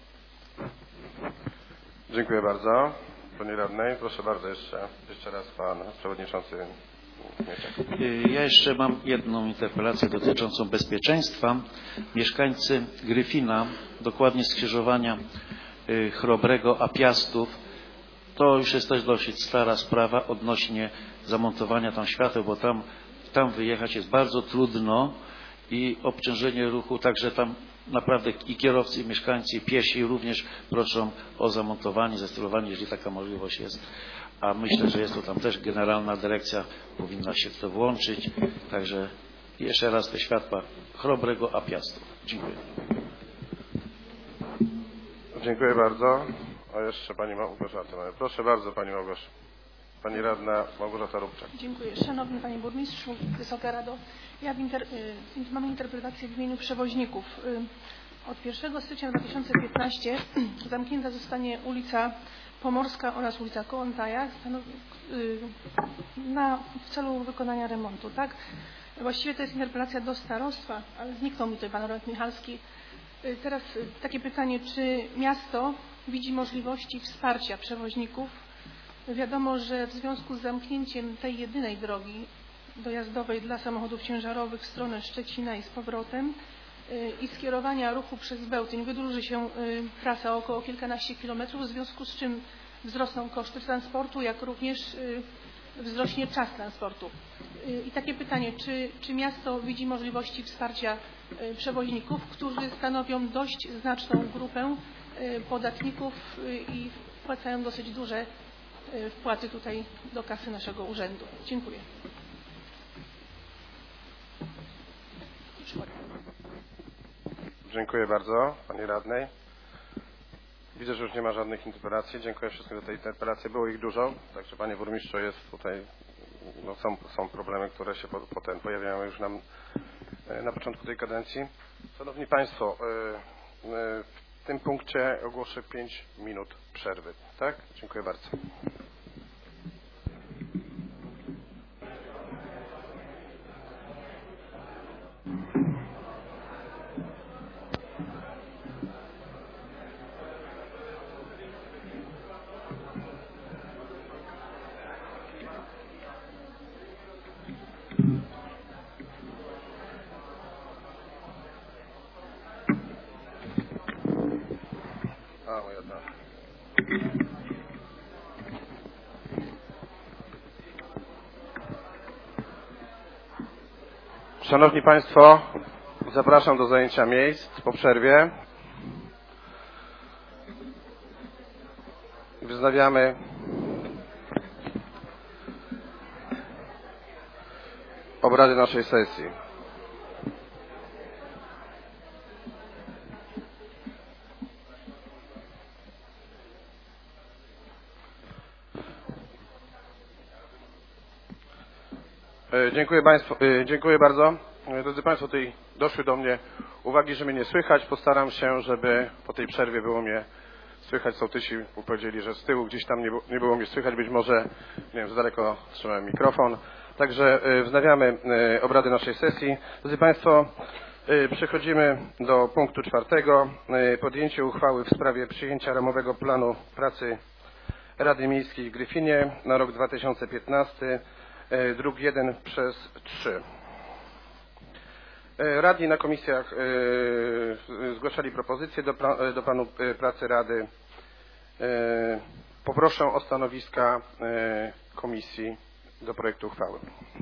Dziękuję bardzo. Pani radnej, proszę bardzo jeszcze raz pan przewodniczący Kmieciak. Ja jeszcze mam jedną interpelację dotyczącą bezpieczeństwa. Mieszkańcy Gryfina, dokładnie skrzyżowania Chrobrego a Piastów, to już jest też dosyć stara sprawa odnośnie zamontowania tam świateł, bo tam wyjechać jest bardzo trudno i obciążenie ruchu, także tam naprawdę i kierowcy, i mieszkańcy, i piesi również proszą o zamontowanie, zainstalowanie, jeżeli taka możliwość jest. A myślę, że jest to tam też generalna dyrekcja, powinna się w to włączyć. Także jeszcze raz te światła Chrobrego a Piastów. Dziękuję. Dziękuję bardzo. A jeszcze pani Małgorzata. Proszę bardzo pani Małgorzata. Pani radna Małgorzata Rubczak. Dziękuję. Szanowny panie burmistrzu, Wysoka Rado. Ja mam interpretację w imieniu przewoźników. Od 1 stycznia 2015 zamknięta zostanie ulica Pomorska oraz ulica Kołątaja w celu wykonania remontu. Tak? Właściwie to jest interpelacja do starostwa, ale zniknął mi tutaj pan Robert Michalski. Teraz takie pytanie, czy miasto widzi możliwości wsparcia przewoźników? Wiadomo, że w związku z zamknięciem tej jedynej drogi dojazdowej dla samochodów ciężarowych w stronę Szczecina i z powrotem i skierowania ruchu przez Bełtyń wydłuży się trasa o około kilkanaście kilometrów, w związku z czym wzrosną koszty transportu, jak również wzrośnie czas transportu. I takie pytanie, czy miasto widzi możliwości wsparcia przewoźników, którzy stanowią dość znaczną grupę podatników i wpłacają dosyć duże wpłaty tutaj do kasy naszego urzędu. Dziękuję. Dziękuję bardzo pani radnej. Widzę, że już nie ma żadnych interpelacji. Dziękuję wszystkim za te interpelacje. Było ich dużo, także panie burmistrzu, jest tutaj, no są problemy, które się potem pojawiają już nam na początku tej kadencji. Szanowni państwo, w tym punkcie ogłoszę 5 minut przerwy. Tak? Dziękuję bardzo. Szanowni państwo, zapraszam do zajęcia miejsc po przerwie. Wznawiamy obrady naszej sesji. Dziękuję bardzo. Drodzy państwo, tutaj doszły do mnie uwagi, że mnie nie słychać. Postaram się, żeby po tej przerwie było mnie słychać. Sołtysi powiedzieli, że z tyłu gdzieś tam nie było mnie słychać. Być może, nie wiem, za daleko trzymałem mikrofon. Także wznawiamy obrady naszej sesji. Drodzy państwo, przechodzimy do punktu 4. Podjęcie uchwały w sprawie przyjęcia ramowego planu pracy Rady Miejskiej w Gryfinie na rok 2015. druk 1/3. Radni na komisjach zgłaszali propozycje do planu pracy Rady. Poproszę o stanowiska komisji do projektu uchwały.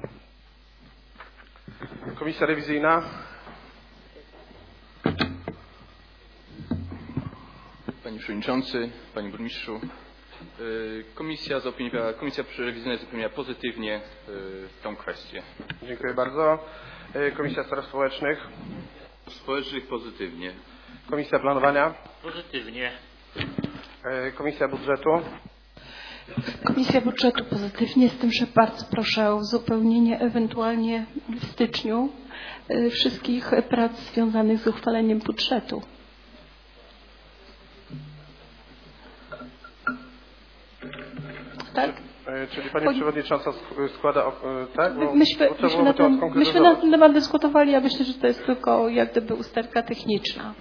Komisja rewizyjna. Panie Przewodniczący, Panie Burmistrzu, Komisja rewizyjna zaopiniowała pozytywnie tę kwestię. Dziękuję bardzo. Komisja Spraw Społecznych. Społecznych pozytywnie. Komisja Planowania. Pozytywnie. Komisja Budżetu. Komisja Budżetu pozytywnie, z tym, że bardzo proszę o uzupełnienie ewentualnie w styczniu wszystkich prac związanych z uchwaleniem budżetu. Tak? Czyli Pani Przewodnicząca składa, tak? Myśmy na ten temat dyskutowali, ja myślę, że to jest tylko jak gdyby usterka techniczna.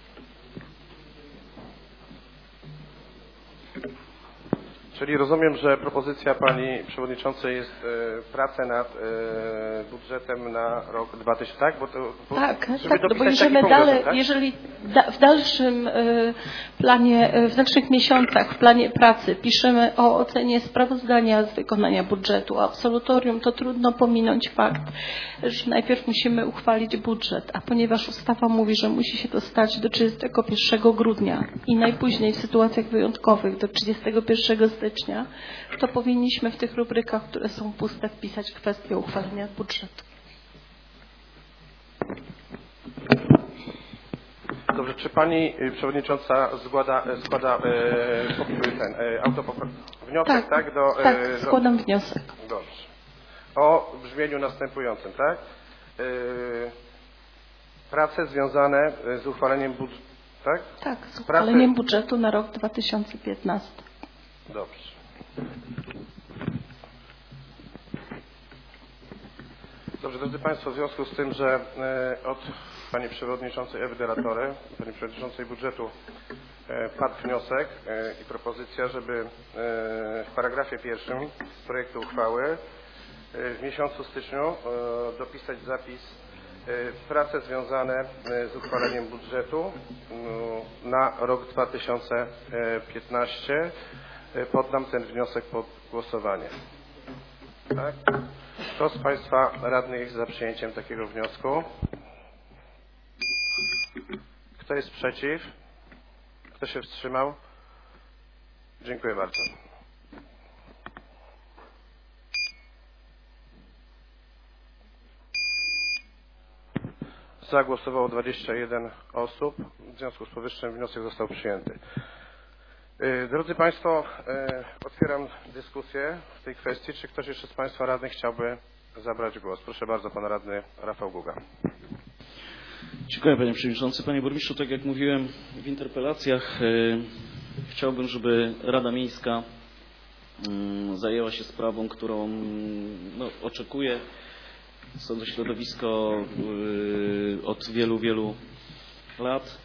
Czyli rozumiem, że propozycja Pani Przewodniczącej jest prace nad budżetem na rok 2000, tak? Tak, bo jeżeli dalej, tak? jeżeli w dalszym planie, w dalszych miesiącach w planie pracy piszemy o ocenie sprawozdania z wykonania budżetu, absolutorium, to trudno pominąć fakt, że najpierw musimy uchwalić budżet, a ponieważ ustawa mówi, że musi się to stać do 31 grudnia i najpóźniej w sytuacjach wyjątkowych do 31 stycznia, to powinniśmy w tych rubrykach, które są puste, wpisać kwestię uchwalenia budżetu. Dobrze, czy Pani Przewodnicząca składa wniosek, tak? Tak, składam wniosek. Dobrze. O brzmieniu następującym, tak? Prace związane z uchwaleniem budżetu, tak? Tak, z uchwaleniem budżetu na rok 2015. Dobrze. Dobrze, drodzy Państwo, w związku z tym, że od Pani Przewodniczącej Ewy de la Torre, Pani Przewodniczącej Budżetu padł wniosek i propozycja, żeby w paragrafie 1 projektu uchwały w miesiącu styczniu dopisać zapis prace związane z uchwaleniem budżetu na rok 2015. Poddam ten wniosek pod głosowanie. Tak? Kto z Państwa radnych jest za przyjęciem takiego wniosku? Kto jest przeciw? Kto się wstrzymał? Dziękuję bardzo. Za głosowało 21 osób. W związku z powyższym wniosek został przyjęty. Drodzy Państwo, otwieram dyskusję w tej kwestii. Czy ktoś jeszcze z Państwa radnych chciałby zabrać głos? Proszę bardzo, Pan Radny Rafał Guga. Dziękuję Panie Przewodniczący. Panie Burmistrzu, tak jak mówiłem w interpelacjach, chciałbym, żeby Rada Miejska zajęła się sprawą, którą oczekuje to środowisko od wielu, wielu lat.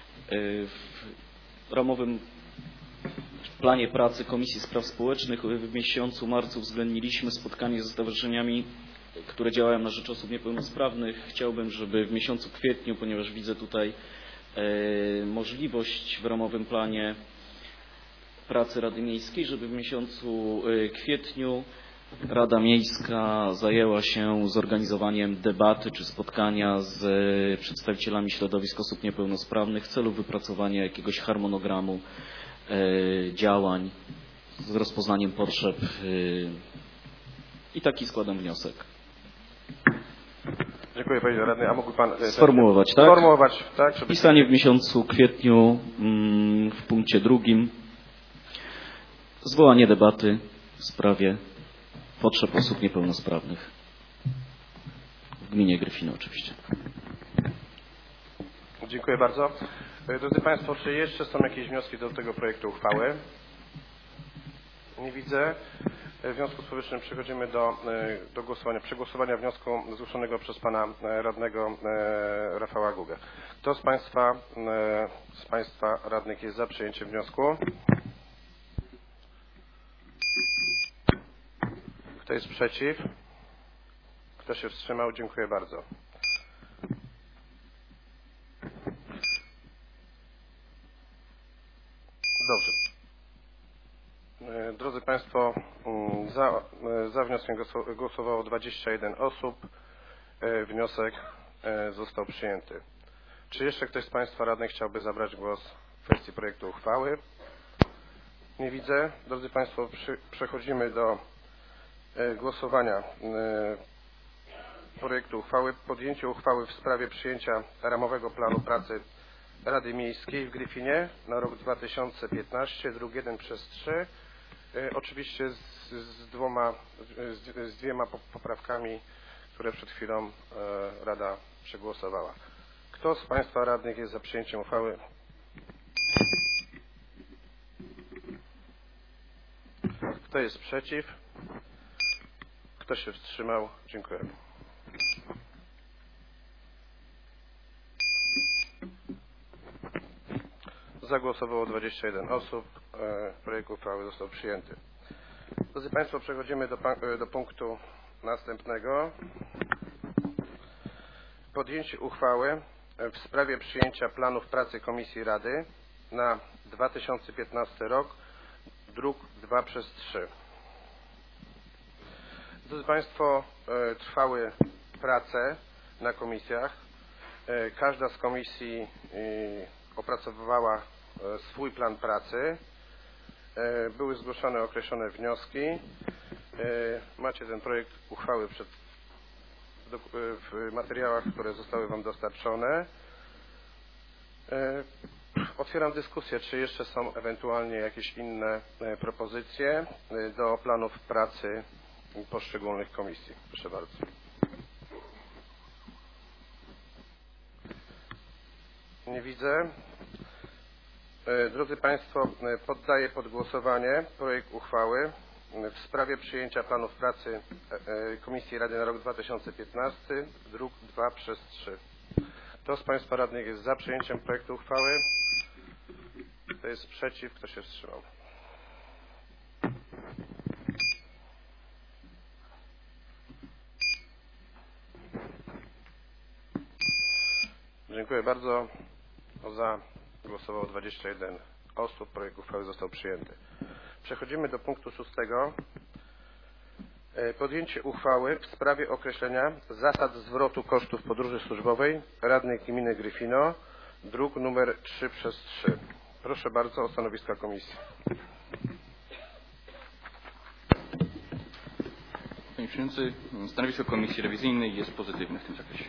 W ramowym planie pracy Komisji Spraw Społecznych w miesiącu marcu uwzględniliśmy spotkanie ze stowarzyszeniami, które działają na rzecz osób niepełnosprawnych. Chciałbym, żeby w miesiącu kwietniu, ponieważ widzę tutaj możliwość w ramowym planie pracy Rady Miejskiej, żeby w miesiącu kwietniu Rada Miejska zajęła się zorganizowaniem debaty czy spotkania z przedstawicielami środowisk osób niepełnosprawnych w celu wypracowania jakiegoś harmonogramu działań z rozpoznaniem potrzeb i taki składam wniosek. Dziękuję Panie Radny. A mógłby Pan sformułować, tak? Sformułować, tak? Żeby... Wpisanie w miesiącu kwietniu w punkcie 2 zwołanie debaty w sprawie potrzeb osób niepełnosprawnych w gminie Gryfino oczywiście. Dziękuję bardzo. Drodzy Państwo, czy jeszcze są jakieś wnioski do tego projektu uchwały? Nie widzę. W związku z powyższym przechodzimy do głosowania, przegłosowania wniosku zgłoszonego przez Pana Radnego Rafała Gugę. Kto z Państwa radnych jest za przyjęciem wniosku? Kto Kto jest przeciw? Kto się wstrzymał? Dziękuję bardzo. Dobrze. Drodzy Państwo, za wnioskiem głosowało 21 osób. Wniosek został przyjęty. Czy jeszcze ktoś z Państwa radnych chciałby zabrać głos w kwestii projektu uchwały? Nie widzę. Drodzy Państwo, przechodzimy do głosowania projektu uchwały. Podjęcie uchwały w sprawie przyjęcia ramowego planu pracy Rady Miejskiej w Gryfinie na rok 2015, druk 1/3. Oczywiście z dwiema poprawkami, które przed chwilą Rada przegłosowała. Kto z Państwa radnych jest za przyjęciem uchwały? Kto jest przeciw? Kto się wstrzymał? Dziękuję. Zagłosowało 21 osób. Projekt uchwały został przyjęty. Drodzy Państwo, przechodzimy do punktu następnego. Podjęcie uchwały w sprawie przyjęcia planów pracy Komisji Rady na 2015 rok, druk 2/3. Drodzy Państwo, trwały prace na komisjach. Każda z komisji opracowywała swój plan pracy. Były zgłoszone określone wnioski. Macie ten projekt uchwały w materiałach, które zostały Wam dostarczone. Otwieram dyskusję, czy jeszcze są ewentualnie jakieś inne propozycje do planów pracy poszczególnych komisji. Proszę bardzo. Nie widzę. Drodzy Państwo, poddaję pod głosowanie projekt uchwały w sprawie przyjęcia planów pracy Komisji Rady na rok 2015, druk 2/3. Kto z Państwa radnych jest za przyjęciem projektu uchwały? Kto jest przeciw? Kto się wstrzymał? Dziękuję bardzo. Za głosowało 21 osób. Projekt uchwały został przyjęty. Przechodzimy do punktu 6. Podjęcie uchwały w sprawie określenia zasad zwrotu kosztów podróży służbowej radnych gminy Gryfino, druk numer 3/3. Proszę bardzo o stanowiska komisji. Panie Przewodniczący, stanowisko Komisji Rewizyjnej jest pozytywne w tym zakresie.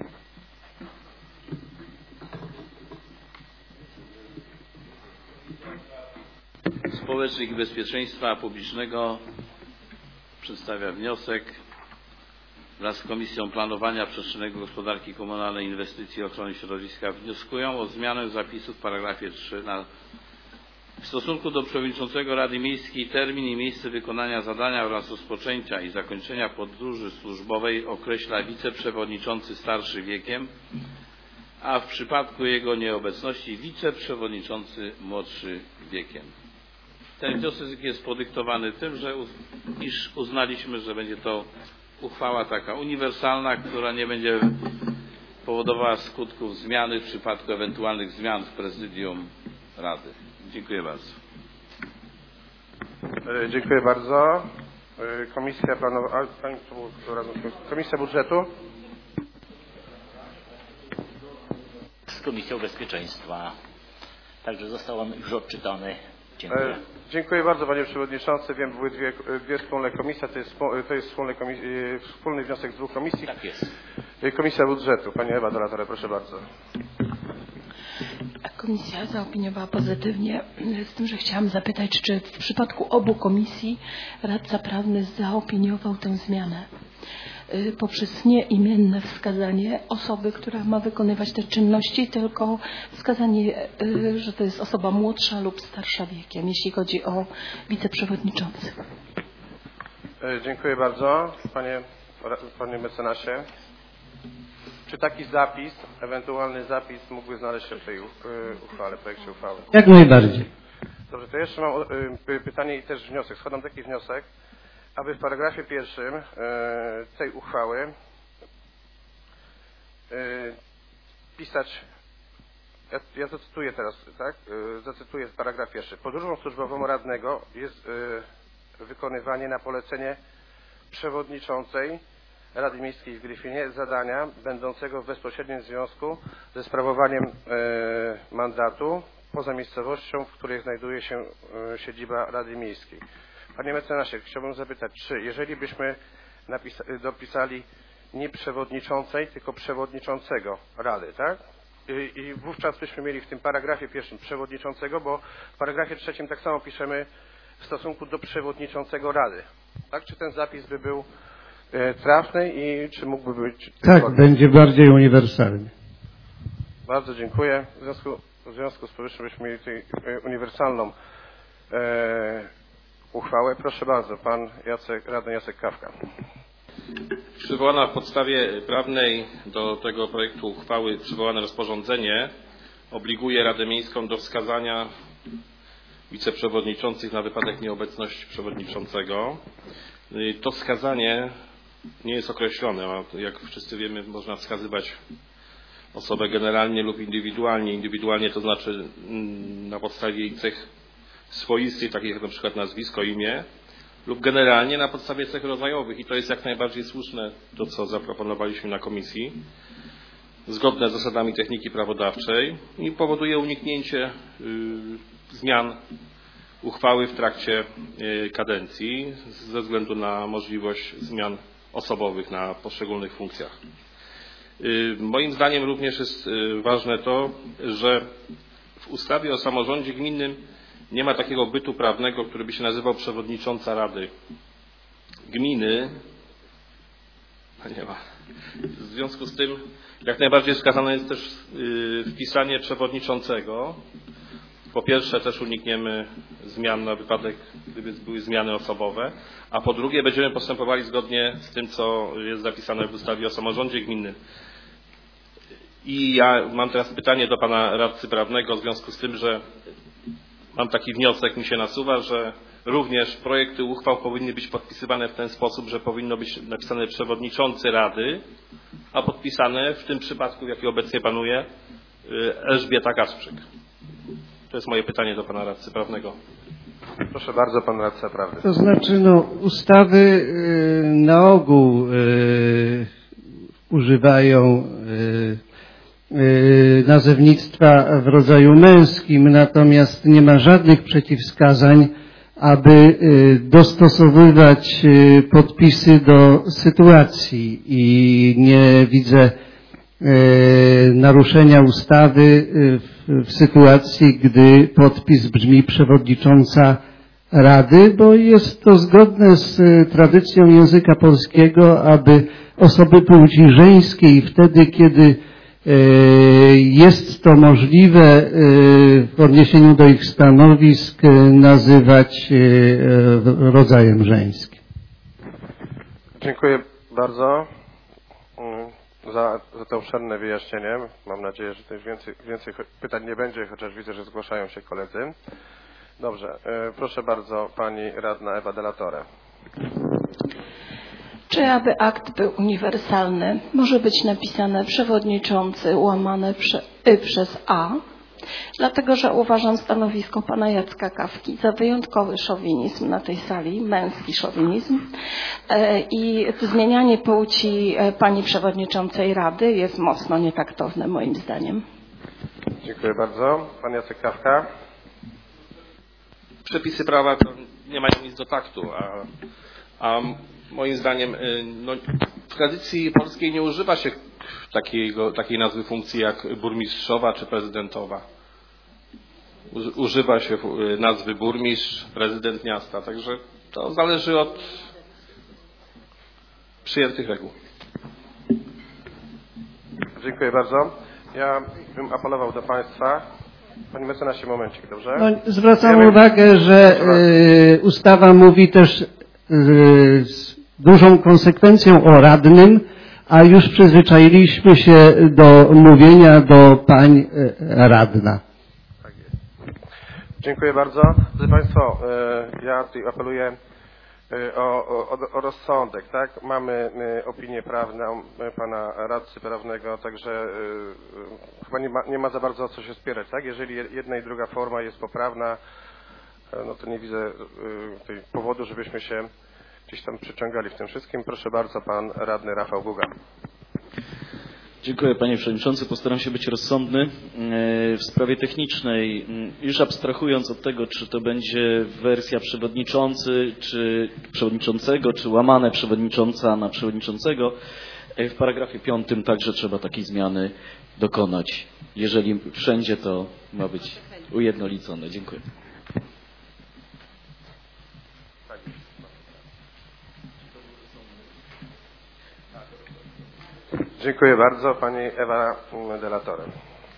Społecznych i Bezpieczeństwa Publicznego przedstawia wniosek wraz z Komisją Planowania Przestrzennego Gospodarki Komunalnej, Inwestycji i Ochrony Środowiska wnioskują o zmianę zapisu w paragrafie 3 w stosunku do przewodniczącego Rady Miejskiej termin i miejsce wykonania zadania oraz rozpoczęcia i zakończenia podróży służbowej określa wiceprzewodniczący starszy wiekiem, a w przypadku jego nieobecności wiceprzewodniczący młodszy wiekiem. Ten wniosek jest podyktowany tym, iż uznaliśmy, że będzie to uchwała taka uniwersalna, która nie będzie powodowała skutków zmiany w przypadku ewentualnych zmian w prezydium Rady. Dziękuję bardzo. Dziękuję bardzo. Komisja Budżetu. Z Komisją Bezpieczeństwa. Także został on już odczytany. Dziękuję. Dziękuję bardzo, Panie Przewodniczący. Wiem, były dwie wspólne komisje. To jest wspólny wniosek z dwóch komisji. Tak jest. Komisja Budżetu. Pani Ewa Dolatore, proszę bardzo. Komisja zaopiniowała pozytywnie, z tym, że chciałam zapytać, czy w przypadku obu komisji radca prawny zaopiniował tę zmianę poprzez nieimienne wskazanie osoby, która ma wykonywać te czynności, tylko wskazanie, że to jest osoba młodsza lub starsza wiekiem, jeśli chodzi o wiceprzewodniczących. Dziękuję bardzo. Panie mecenasie. Czy taki zapis, ewentualny zapis mógłby znaleźć się w tej uchwale, projekcie uchwały? Jak najbardziej. Dobrze, to jeszcze mam pytanie i też wniosek. Składam taki wniosek, aby w paragrafie pierwszym tej uchwały pisać, ja zacytuję teraz, tak? Zacytuję paragraf pierwszy. Podróżą służbową radnego jest wykonywanie na polecenie przewodniczącej Rady Miejskiej w Gryfinie zadania będącego w bezpośrednim związku ze sprawowaniem mandatu poza miejscowością, w której znajduje się siedziba Rady Miejskiej. Panie mecenasie, chciałbym zapytać, czy jeżeli byśmy dopisali nie przewodniczącej, tylko przewodniczącego Rady, tak? I wówczas byśmy mieli w tym paragrafie pierwszym przewodniczącego, bo w paragrafie trzecim tak samo piszemy w stosunku do przewodniczącego Rady. Tak? Czy ten zapis by był trafny i czy mógłby być... Tak, będzie bardziej uniwersalny. Bardzo dziękuję. W związku z powyższym byśmy mieli tutaj uniwersalną uchwałę. Proszę bardzo, pan radny Jacek Kawka. Przywołana w podstawie prawnej do tego projektu uchwały przywołane rozporządzenie obliguje Radę Miejską do wskazania wiceprzewodniczących na wypadek nieobecności przewodniczącego. To wskazanie nie jest określone. Jak wszyscy wiemy, można wskazywać osobę generalnie lub indywidualnie. Indywidualnie to znaczy na podstawie jej cech swoistych, takich jak na przykład nazwisko, imię, lub generalnie na podstawie cech rodzajowych. I to jest jak najbardziej słuszne, to co zaproponowaliśmy na komisji, zgodne z zasadami techniki prawodawczej i powoduje uniknięcie zmian uchwały w trakcie kadencji ze względu na możliwość zmian osobowych na poszczególnych funkcjach. Moim zdaniem również jest ważne to, że w ustawie o samorządzie gminnym nie ma takiego bytu prawnego, który by się nazywał przewodnicząca Rady Gminy. Nie ma. W związku z tym jak najbardziej wskazane jest też wpisanie przewodniczącego. Po pierwsze też unikniemy zmian na wypadek, gdyby były zmiany osobowe, a po drugie będziemy postępowali zgodnie z tym, co jest zapisane w ustawie o samorządzie gminnym. I ja mam teraz pytanie do pana radcy prawnego w związku z tym, że mam taki wniosek, mi się nasuwa, że również projekty uchwał powinny być podpisywane w ten sposób, że powinno być napisane przewodniczący Rady, a podpisane w tym przypadku, jaki obecnie panuje, Elżbieta Kasprzyk. To jest moje pytanie do pana radcy prawnego. Proszę bardzo, pan radca prawny. To znaczy, ustawy na ogół używają nazewnictwa w rodzaju męskim, natomiast nie ma żadnych przeciwwskazań, aby dostosowywać podpisy do sytuacji i nie widzę naruszenia ustawy w sytuacji, gdy podpis brzmi przewodnicząca Rady, bo jest to zgodne z tradycją języka polskiego, aby osoby płci żeńskiej wtedy, kiedy jest to możliwe w odniesieniu do ich stanowisk, nazywać rodzajem żeńskim. Dziękuję bardzo za to obszerne wyjaśnienie. Mam nadzieję, że też więcej pytań nie będzie, chociaż widzę, że zgłaszają się koledzy. Dobrze, proszę bardzo, pani radna Ewa de la Torre. Czy aby akt był uniwersalny, może być napisane przewodniczący łamane przez A, dlatego że uważam stanowisko pana Jacka Kawki za wyjątkowy szowinizm na tej sali, męski szowinizm i zmienianie płci pani przewodniczącej Rady jest mocno nietaktowne moim zdaniem. Dziękuję bardzo. Pan Jacek Kawka. Przepisy prawa to nie mają nic do taktu, a moim zdaniem w tradycji polskiej nie używa się takiej nazwy funkcji jak burmistrzowa czy prezydentowa. Używa się nazwy burmistrz, prezydent miasta, także to zależy od przyjętych reguł. Dziękuję bardzo. Ja bym apelował do państwa. Panie mecenasie, momencik, dobrze? Zwracam uwagę, że ustawa mówi też z dużą konsekwencją o radnym, a już przyzwyczailiśmy się do mówienia do pań radna. Tak jest. Dziękuję bardzo. Drodzy Państwo, ja tutaj apeluję o rozsądek, tak? Mamy opinię prawną pana radcy prawnego, także chyba nie ma za bardzo o co się spierać, tak? Jeżeli jedna i druga forma jest poprawna, no to nie widzę powodu, żebyśmy się gdzieś tam przyciągali w tym wszystkim. Proszę bardzo, pan radny Rafał Guga. Dziękuję panie przewodniczący. Postaram się być rozsądny. W sprawie technicznej, już abstrahując od tego, czy to będzie wersja przewodniczący, czy przewodniczącego, czy łamane przewodnicząca na przewodniczącego, w paragrafie 5 także trzeba takiej zmiany dokonać. Jeżeli wszędzie to ma być ujednolicone. Dziękuję. Dziękuję bardzo. Pani Ewa de la Torre.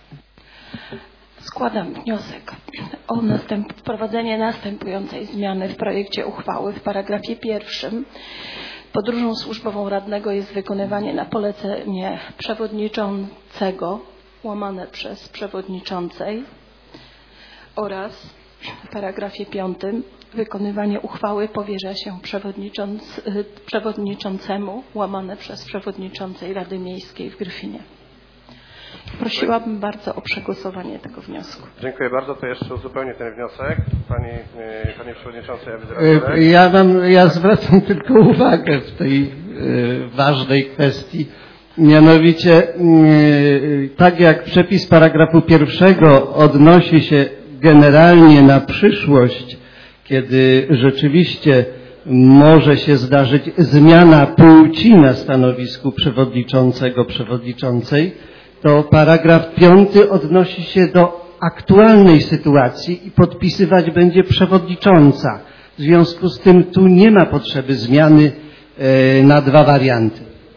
Składam wniosek o wprowadzenie następującej zmiany w projekcie uchwały w paragrafie 1. Podróżą służbową radnego jest wykonywanie na polecenie przewodniczącego łamane przez przewodniczącej oraz w paragrafie 5 wykonywanie uchwały powierza się przewodniczącemu łamane przez przewodniczącej Rady Miejskiej w Gryfinie. Prosiłabym bardzo o przegłosowanie tego wniosku. Dziękuję bardzo. To jeszcze uzupełnię ten wniosek. Pani Przewodnicząca Ja zwracam tylko uwagę w tej ważnej kwestii. Mianowicie, tak jak przepis paragrafu 1 odnosi się generalnie na przyszłość, kiedy rzeczywiście może się zdarzyć zmiana płci na stanowisku przewodniczącego, przewodniczącej, to paragraf 5 odnosi się do aktualnej sytuacji i podpisywać będzie przewodnicząca. W związku z tym tu nie ma potrzeby zmiany na dwa warianty.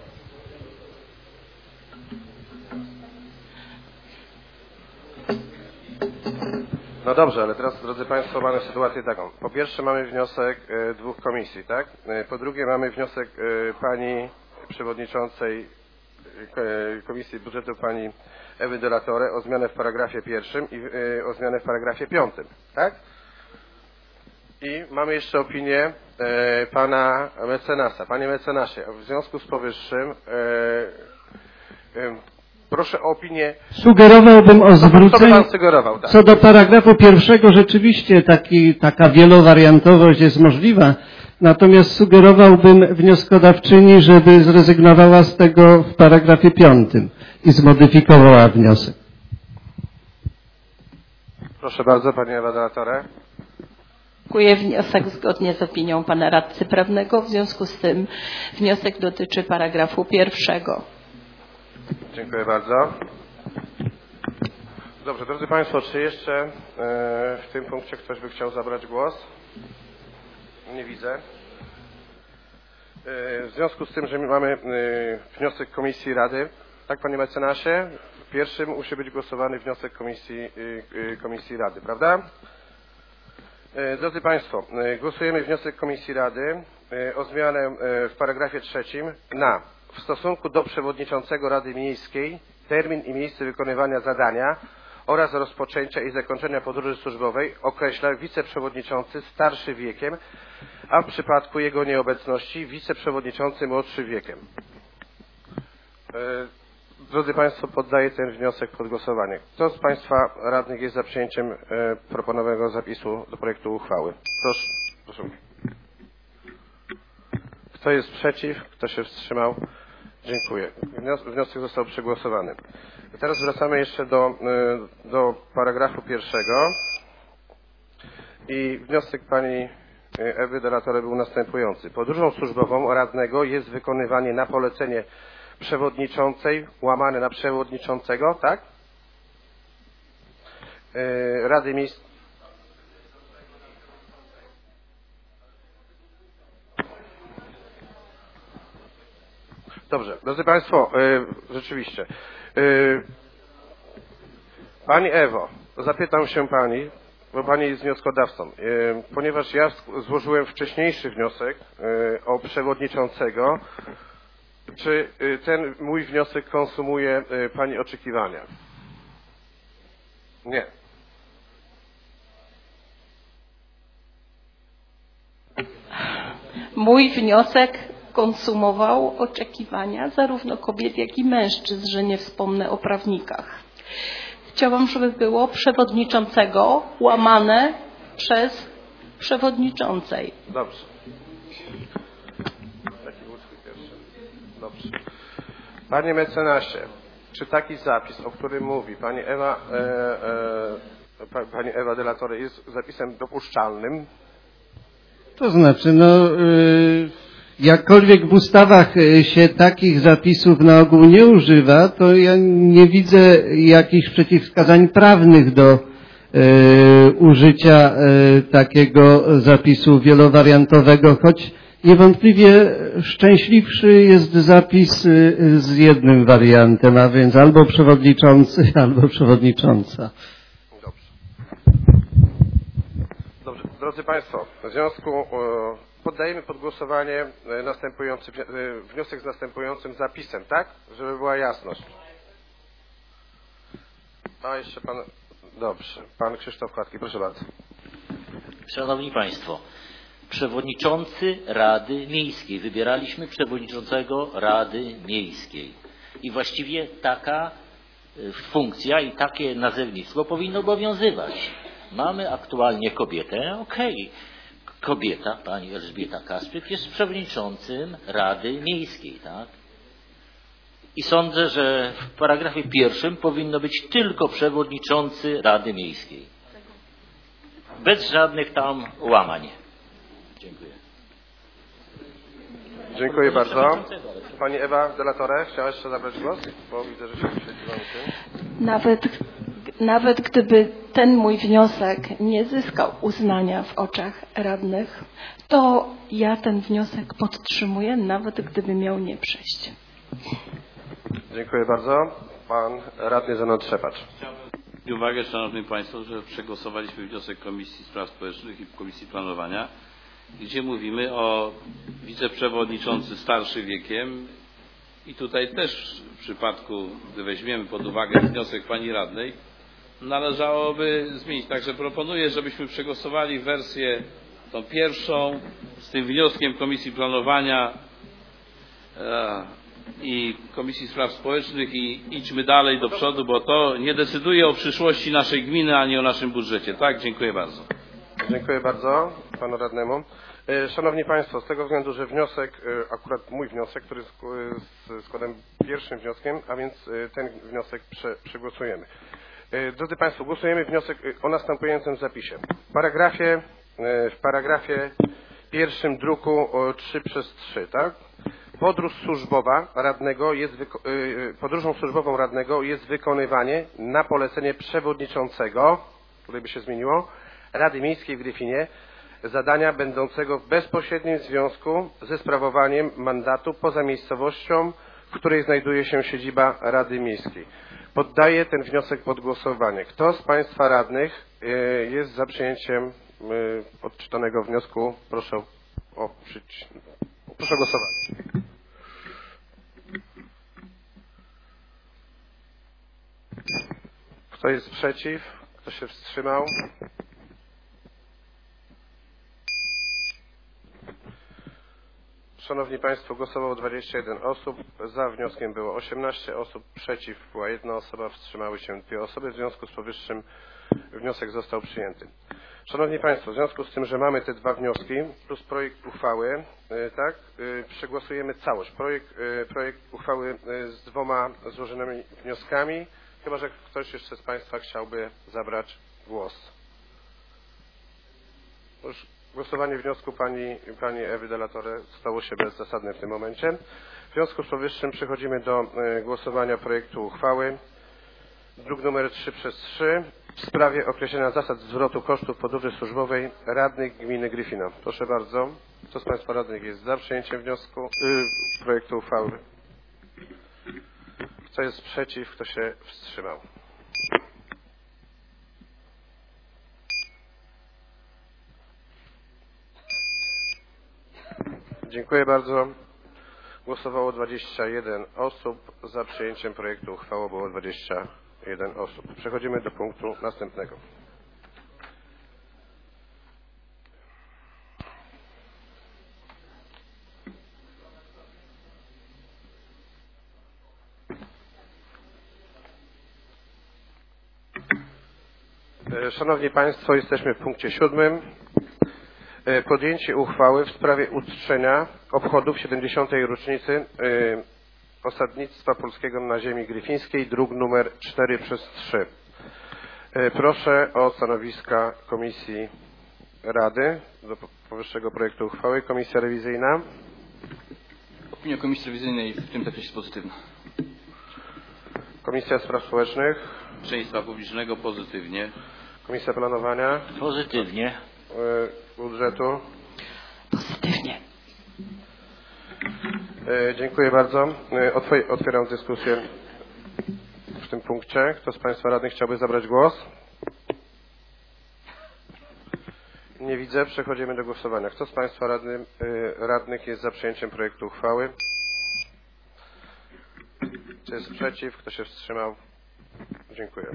No dobrze, ale teraz, drodzy Państwo, mamy sytuację taką. Po pierwsze mamy wniosek dwóch komisji, tak? Po drugie mamy wniosek pani przewodniczącej Komisji Budżetu, pani Ewy de la Torre, o zmianę w paragrafie 1 i o zmianę w paragrafie 5, tak? I mamy jeszcze opinię pana mecenasa. Panie mecenasie, w związku z powyższym proszę o opinię. Sugerowałbym o zwrócenie. Co by pan sugerował? Tak. Co do paragrafu 1 rzeczywiście taka wielowariantowość jest możliwa, natomiast sugerowałbym wnioskodawczyni, żeby zrezygnowała z tego w paragrafie 5 i zmodyfikowała wniosek. Proszę bardzo, pani Ewa de la Torre. Dziękuję. Wniosek zgodnie z opinią pana radcy prawnego. W związku z tym wniosek dotyczy paragrafu 1. Dziękuję bardzo. Dobrze, drodzy Państwo, czy jeszcze w tym punkcie ktoś by chciał zabrać głos? Nie widzę. W związku z tym, że mamy wniosek Komisji Rady, tak panie mecenasie, w pierwszym musi być głosowany wniosek Komisji Rady, prawda? Drodzy Państwo, głosujemy wniosek Komisji Rady o zmianę w paragrafie 3 na w stosunku do przewodniczącego Rady Miejskiej termin i miejsce wykonywania zadania oraz rozpoczęcia i zakończenia podróży służbowej określa wiceprzewodniczący starszy wiekiem, a w przypadku jego nieobecności wiceprzewodniczący młodszy wiekiem. Drodzy Państwo, poddaję ten wniosek pod głosowanie. Kto z Państwa radnych jest za przyjęciem proponowanego zapisu do projektu uchwały? Proszę. Kto jest przeciw? Kto się wstrzymał? Dziękuję. Wniosek został przegłosowany. Teraz wracamy jeszcze do paragrafu 1. I wniosek pani Ewy de la Torre był następujący. Podróżą służbową radnego jest wykonywanie na polecenie przewodniczącej, łamane na przewodniczącego, tak? Rady Miejskiej. Dobrze, drodzy Państwo, rzeczywiście. Pani Ewo, zapytam się Pani, bo Pani jest wnioskodawcą, ponieważ ja złożyłem wcześniejszy wniosek o przewodniczącego, czy ten mój wniosek konsumuje Pani oczekiwania? Nie. mój wniosek konsumował oczekiwania zarówno kobiet, jak i mężczyzn, że nie wspomnę o prawnikach. Chciałam, żeby było przewodniczącego łamane przez przewodniczącej. Dobrze. Taki był twój pierwszy. Dobrze. Panie mecenasie, czy taki zapis, o którym mówi pani Ewa de la Torre, jest zapisem dopuszczalnym? To znaczy, jakkolwiek w ustawach się takich zapisów na ogół nie używa, to ja nie widzę jakichś przeciwwskazań prawnych do użycia takiego zapisu wielowariantowego, choć niewątpliwie szczęśliwszy jest zapis z jednym wariantem, a więc albo przewodniczący, albo przewodnicząca. Dobrze. Drodzy Państwo, w związku poddajemy pod głosowanie następujący wniosek z następującym zapisem, tak? Żeby była jasność. A jeszcze pan... Dobrze. Pan Krzysztof Kładki, proszę bardzo. Szanowni Państwo, przewodniczący Rady Miejskiej. Wybieraliśmy przewodniczącego Rady Miejskiej. I właściwie taka funkcja i takie nazewnictwo powinno obowiązywać. Mamy aktualnie kobietę, okej. Kobieta, pani Elżbieta Kasprzyk, jest przewodniczącym Rady Miejskiej, tak? I sądzę, że w paragrafie 1 powinno być tylko przewodniczący Rady Miejskiej. Bez żadnych tam łamań. Dziękuję. Dziękuję bardzo. Pani Ewa de la Torre, chciała jeszcze zabrać głos? Bo widzę, że się wyświetliło. Nawet gdyby ten mój wniosek nie zyskał uznania w oczach radnych, to ja ten wniosek podtrzymuję, nawet gdyby miał nie przejść. Dziękuję bardzo. Pan radny Zenon Trzepacz. Zwrócić uwagę, Szanowni Państwo, że przegłosowaliśmy wniosek Komisji Spraw Społecznych i Komisji Planowania, gdzie mówimy o wiceprzewodniczący starszy wiekiem i tutaj też w przypadku, gdy weźmiemy pod uwagę wniosek pani radnej, należałoby zmienić. Także proponuję, żebyśmy przegłosowali wersję tą pierwszą z tym wnioskiem Komisji Planowania i Komisji Spraw Społecznych i idźmy dalej do przodu, bo to nie decyduje o przyszłości naszej gminy ani o naszym budżecie. Tak, dziękuję bardzo. Dziękuję bardzo panu radnemu. Szanowni Państwo, z tego względu, że wniosek, akurat mój wniosek, który składam pierwszym wnioskiem, a więc ten wniosek przegłosujemy. Drodzy Państwo, głosujemy wniosek o następującym zapisie. W paragrafie pierwszym druku 3/3, tak? Podróżą służbową radnego jest wykonywanie na polecenie przewodniczącego, tutaj by się zmieniło, Rady Miejskiej w Gryfinie, zadania będącego w bezpośrednim związku ze sprawowaniem mandatu poza miejscowością, w której znajduje się siedziba Rady Miejskiej. Poddaję ten wniosek pod głosowanie. Kto z Państwa radnych jest za przyjęciem odczytanego wniosku? Proszę o głosowanie. Kto jest przeciw? Kto się wstrzymał? Szanowni Państwo, głosowało 21 osób, za wnioskiem było 18 osób, przeciw była 1 osoba, wstrzymały się 2 osoby. W związku z powyższym wniosek został przyjęty. Szanowni Państwo, w związku z tym, że mamy te dwa wnioski plus projekt uchwały, tak, przegłosujemy całość. Projekt uchwały z 2 złożonymi wnioskami, chyba że ktoś jeszcze z Państwa chciałby zabrać głos. Już głosowanie wniosku pani Ewy de la Torre stało się bezzasadne w tym momencie. W związku z powyższym przechodzimy do głosowania projektu uchwały. Druk numer 3/3 w sprawie określenia zasad zwrotu kosztów podróży służbowej radnych gminy Gryfino. Proszę bardzo. Kto z Państwa radnych jest za przyjęciem projektu uchwały? Kto jest przeciw? Kto się wstrzymał? Dziękuję bardzo. Głosowało 21 osób. Za przyjęciem projektu uchwały było 21 osób. Przechodzimy do punktu następnego. Szanowni Państwo, jesteśmy w punkcie 7. Podjęcie uchwały w sprawie uczczenia obchodów 70. rocznicy osadnictwa polskiego na ziemi gryfińskiej, druk numer 4/3. Proszę o stanowiska Komisji Rady do powyższego projektu uchwały. Komisja rewizyjna. Opinia Komisji Rewizyjnej w tym zakresie jest pozytywna. Komisja Spraw Społecznych. Bezpieczeństwa Publicznego pozytywnie. Komisja Planowania. Pozytywnie. Budżetu. Pozytywnie. Dziękuję bardzo. Otwieram dyskusję w tym punkcie. Kto z Państwa radnych chciałby zabrać głos? Nie widzę. Przechodzimy do głosowania. Kto z Państwa radnych jest za przyjęciem projektu uchwały? Kto jest przeciw? Kto się wstrzymał? Dziękuję.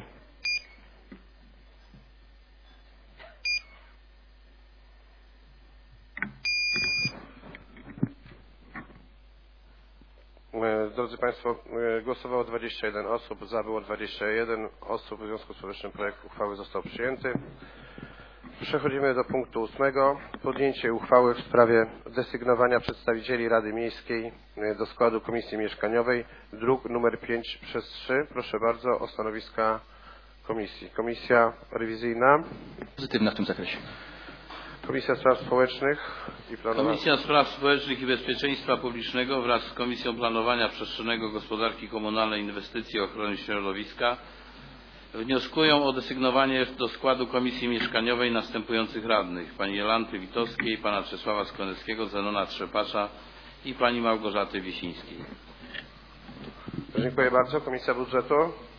Drodzy Państwo, głosowało 21 osób, za było 21 osób, w związku z powyższym projekt uchwały został przyjęty. Przechodzimy do punktu 8. Podjęcie uchwały w sprawie desygnowania przedstawicieli Rady Miejskiej do składu Komisji Mieszkaniowej, druk nr 5/3. Proszę bardzo o stanowiska Komisji. Komisja rewizyjna. Pozytywna w tym zakresie. Komisja Spraw Społecznych i Planowania. Komisja Spraw Społecznych i Bezpieczeństwa Publicznego wraz z Komisją Planowania Przestrzennego, Gospodarki Komunalnej, Inwestycji i Ochrony Środowiska wnioskują o desygnowanie do składu Komisji Mieszkaniowej następujących radnych: pani Jolanty Witowskiej, pana Czesława Skoneckiego, Zenona Trzepacza i pani Małgorzaty Wisińskiej. Dziękuję bardzo. Komisja Budżetu.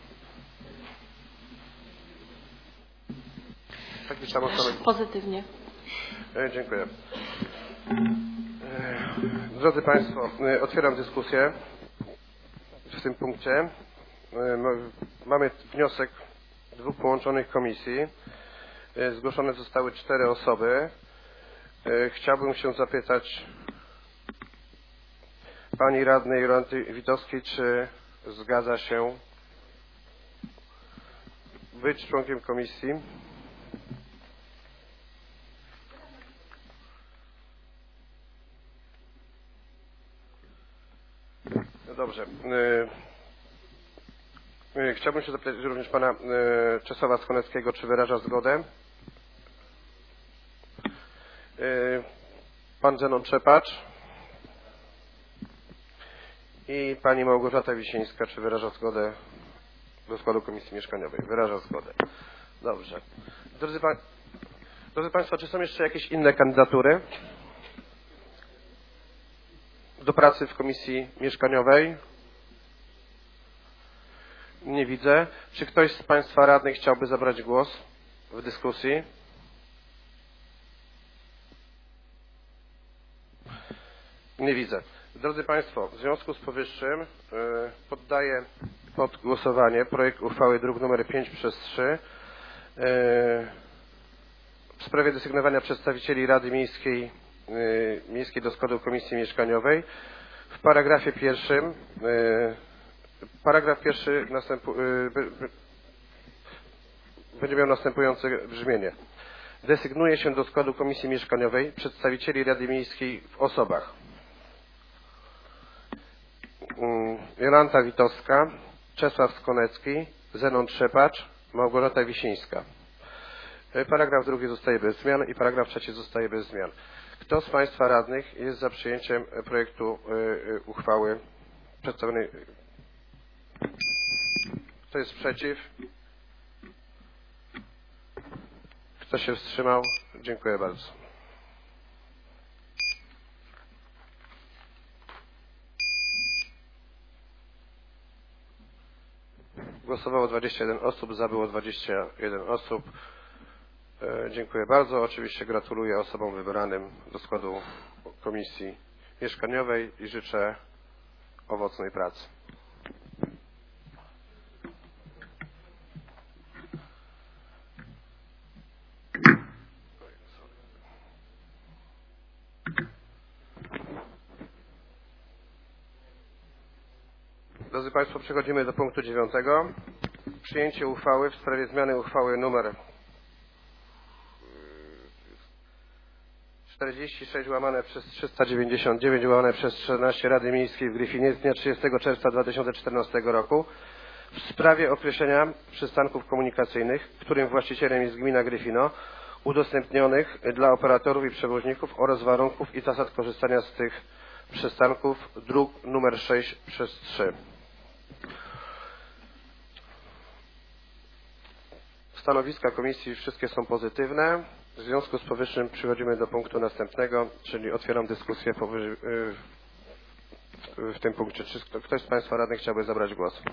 Taki samo stanowisko. Pozytywnie. Dziękuję. Drodzy Państwo, otwieram dyskusję w tym punkcie. Mamy wniosek dwóch połączonych komisji. Zgłoszone zostały 4 osoby. Chciałbym się zapytać pani radnej Jolanty Witowskiej, czy zgadza się być członkiem komisji? Dobrze. Chciałbym się zapytać również pana Czesława Skoneckiego, czy wyraża zgodę? Pan Zenon Trzepacz i pani Małgorzata Wisińska, czy wyraża zgodę do składu Komisji Mieszkaniowej? Wyraża zgodę. Dobrze. Drodzy Państwo, czy są jeszcze jakieś inne kandydatury do pracy w Komisji Mieszkaniowej? Nie widzę. Czy ktoś z Państwa radnych chciałby zabrać głos w dyskusji? Nie widzę. Drodzy Państwo, w związku z powyższym poddaję pod głosowanie projekt uchwały druk nr 5/3 w sprawie desygnowania przedstawicieli Rady Miejskiej do składu Komisji Mieszkaniowej. W paragrafie pierwszym paragraf pierwszy będzie miał następujące brzmienie. Desygnuje się do składu Komisji Mieszkaniowej przedstawicieli Rady Miejskiej w osobach: Jolanta Witowska, Czesław Skonecki, Zenon Trzepacz, Małgorzata Wisińska. Paragraf drugi zostaje bez zmian i paragraf trzeci zostaje bez zmian. Kto z Państwa radnych jest za przyjęciem projektu uchwały przedstawionej? Kto jest przeciw? Kto się wstrzymał? Dziękuję bardzo. Głosowało 21 osób, za było 21 osób. Dziękuję bardzo. Oczywiście gratuluję osobom wybranym do składu Komisji Mieszkaniowej i życzę owocnej pracy. Drodzy Państwo, przechodzimy do punktu 9. Przyjęcie uchwały w sprawie zmiany uchwały nr 46 łamane przez 399 łamane przez 14 Rady Miejskiej w Gryfinie z dnia 30 czerwca 2014 roku w sprawie określenia przystanków komunikacyjnych, którym właścicielem jest gmina Gryfino, udostępnionych dla operatorów i przewoźników oraz warunków i zasad korzystania z tych przystanków, druk nr 6/3. Stanowiska komisji wszystkie są pozytywne. W związku z powyższym przechodzimy do punktu następnego, czyli otwieram dyskusję w tym punkcie. Czy ktoś z Państwa radnych chciałby zabrać głos?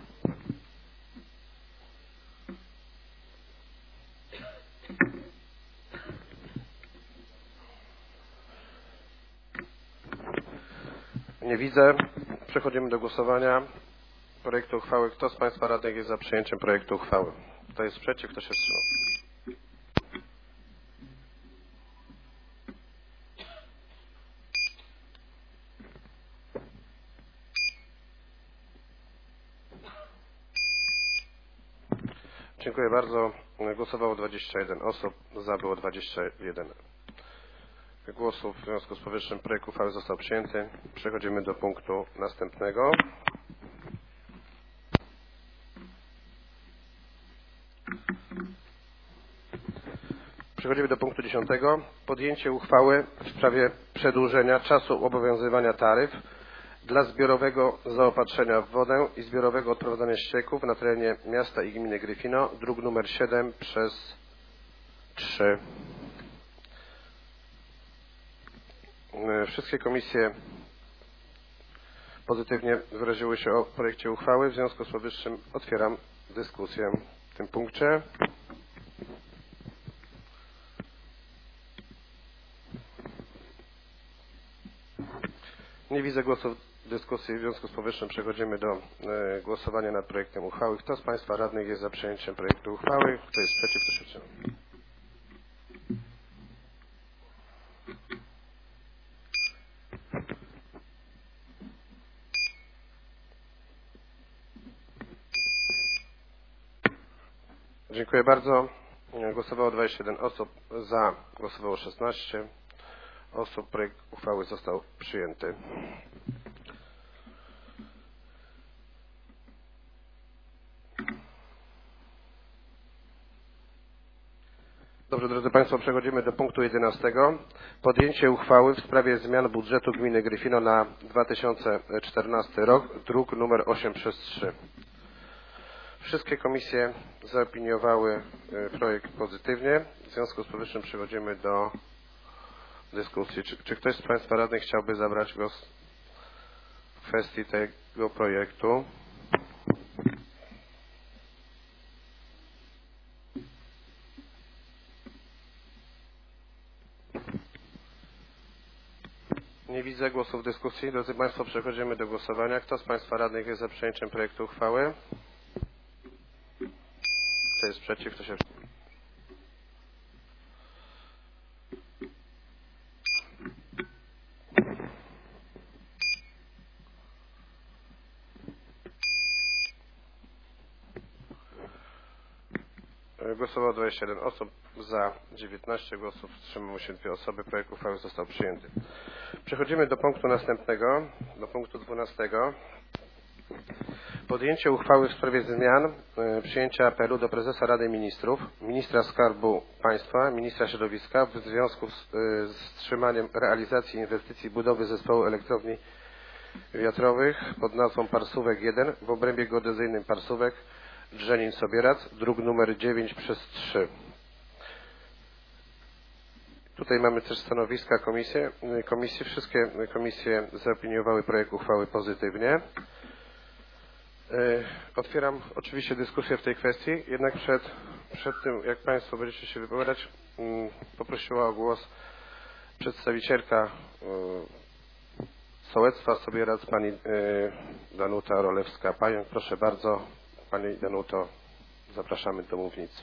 Nie widzę. Przechodzimy do głosowania projektu uchwały. Kto z Państwa radnych jest za przyjęciem projektu uchwały? Kto jest przeciw? Kto się wstrzymał? Dziękuję bardzo. Głosowało 21 osób, za było 21 głosów. W związku z powyższym projekt uchwały został przyjęty. Przechodzimy do punktu następnego. Przechodzimy do punktu 10. Podjęcie uchwały w sprawie przedłużenia czasu obowiązywania taryf dla zbiorowego zaopatrzenia w wodę i zbiorowego odprowadzania ścieków na terenie miasta i gminy Gryfino, druk nr 7/3. Wszystkie komisje pozytywnie wyraziły się o projekcie uchwały. W związku z powyższym otwieram dyskusję w tym punkcie. Nie widzę głosów w dyskusji. W związku z powyższym przechodzimy do głosowania nad projektem uchwały. Kto z Państwa radnych jest za przyjęciem projektu uchwały? Kto jest przeciw? Kto się wstrzymał? Dziękuję bardzo. Głosowało 21 osób, za głosowało 16 osób. Projekt uchwały został przyjęty. Dobrze, drodzy Państwo, przechodzimy do punktu 11. Podjęcie uchwały w sprawie zmian budżetu gminy Gryfino na 2014 rok, druk nr 8/3. Wszystkie komisje zaopiniowały projekt pozytywnie. W związku z powyższym przechodzimy do dyskusji. Czy ktoś z Państwa radnych chciałby zabrać głos w kwestii tego projektu? Nie widzę głosów w dyskusji. Drodzy Państwo, przechodzimy do głosowania. Kto z Państwa radnych jest za przyjęciem projektu uchwały? Kto jest przeciw? Kto się wstrzymał? Głosowało 21 osób, za 19 głosów, wstrzymały się 2 osoby. Projekt uchwały został przyjęty. Przechodzimy do punktu następnego, do punktu 12. Podjęcie uchwały w sprawie zmian przyjęcia apelu do prezesa Rady Ministrów, ministra Skarbu Państwa, ministra środowiska w związku z wstrzymaniem realizacji inwestycji budowy zespołu elektrowni wiatrowych pod nazwą Parsówek 1 w obrębie geodezyjnym Parsówek Drzenin-Sobierac, druk nr 9/3. Tutaj mamy też stanowiska komisji. Wszystkie komisje zaopiniowały projekt uchwały pozytywnie. Otwieram oczywiście dyskusję w tej kwestii, jednak przed tym, jak Państwo będziecie się wypowiadać, poprosiła o głos przedstawicielka sołectwa Sobierac, pani Danuta Rolewska-Pająk. Proszę bardzo, pani Danuto, zapraszamy do mównicy.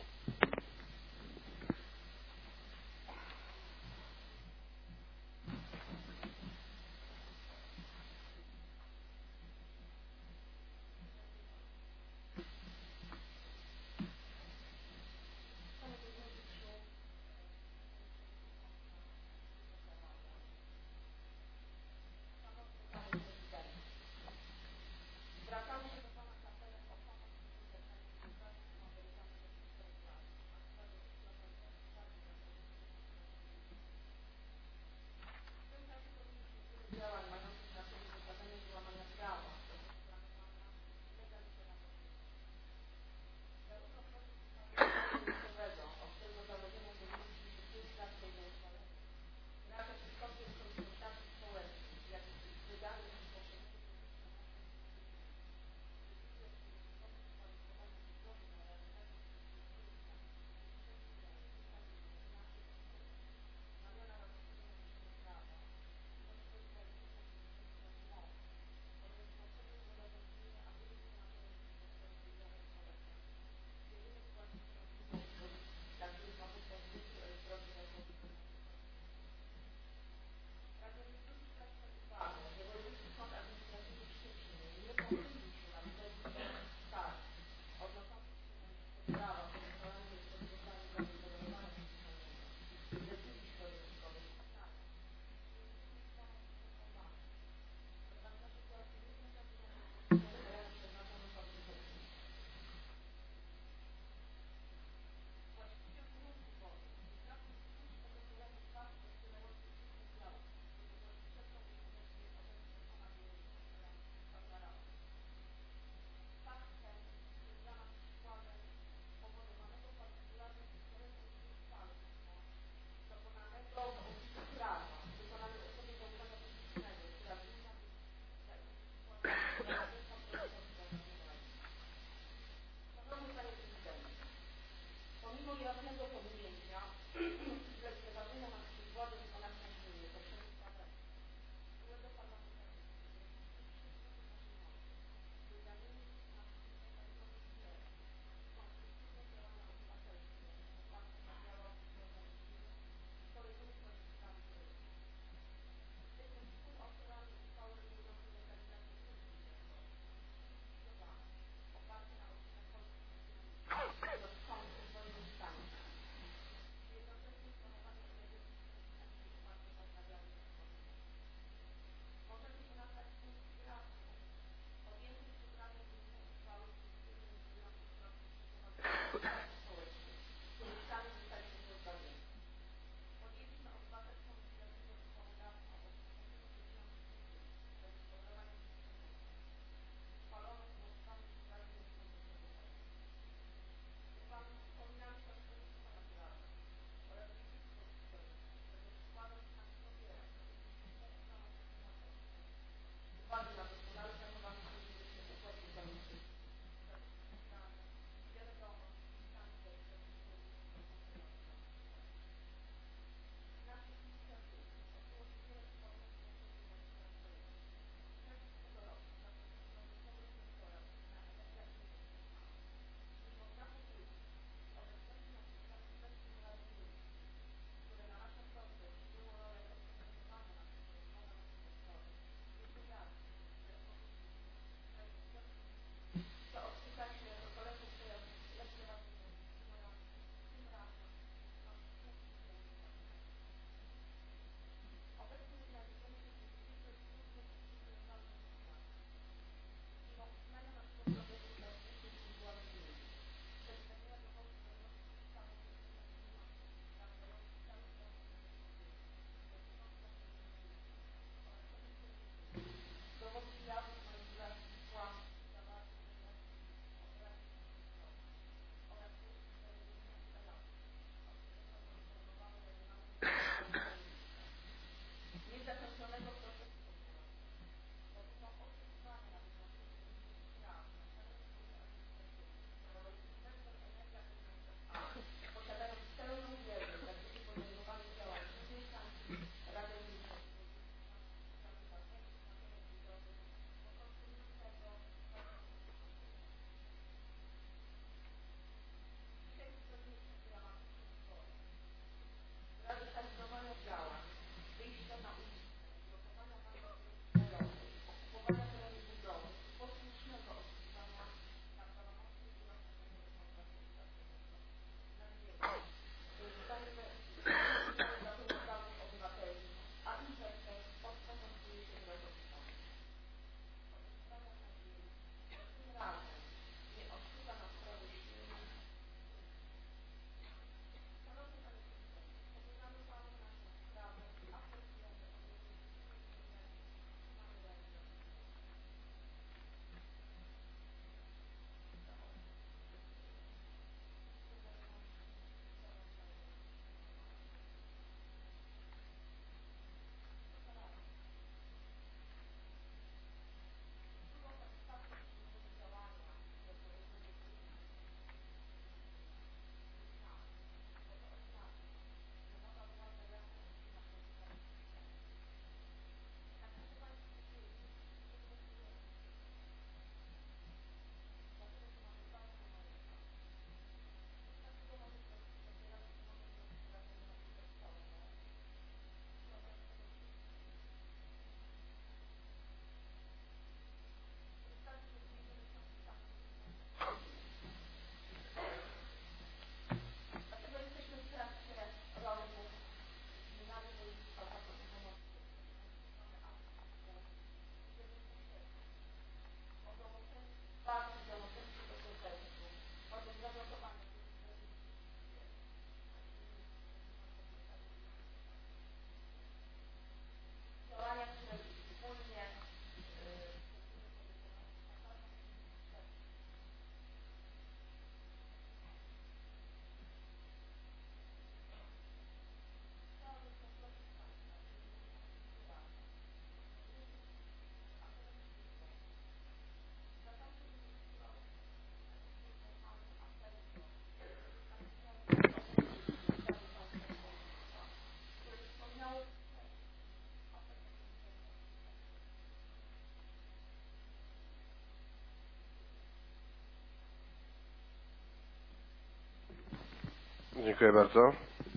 Dziękuję bardzo.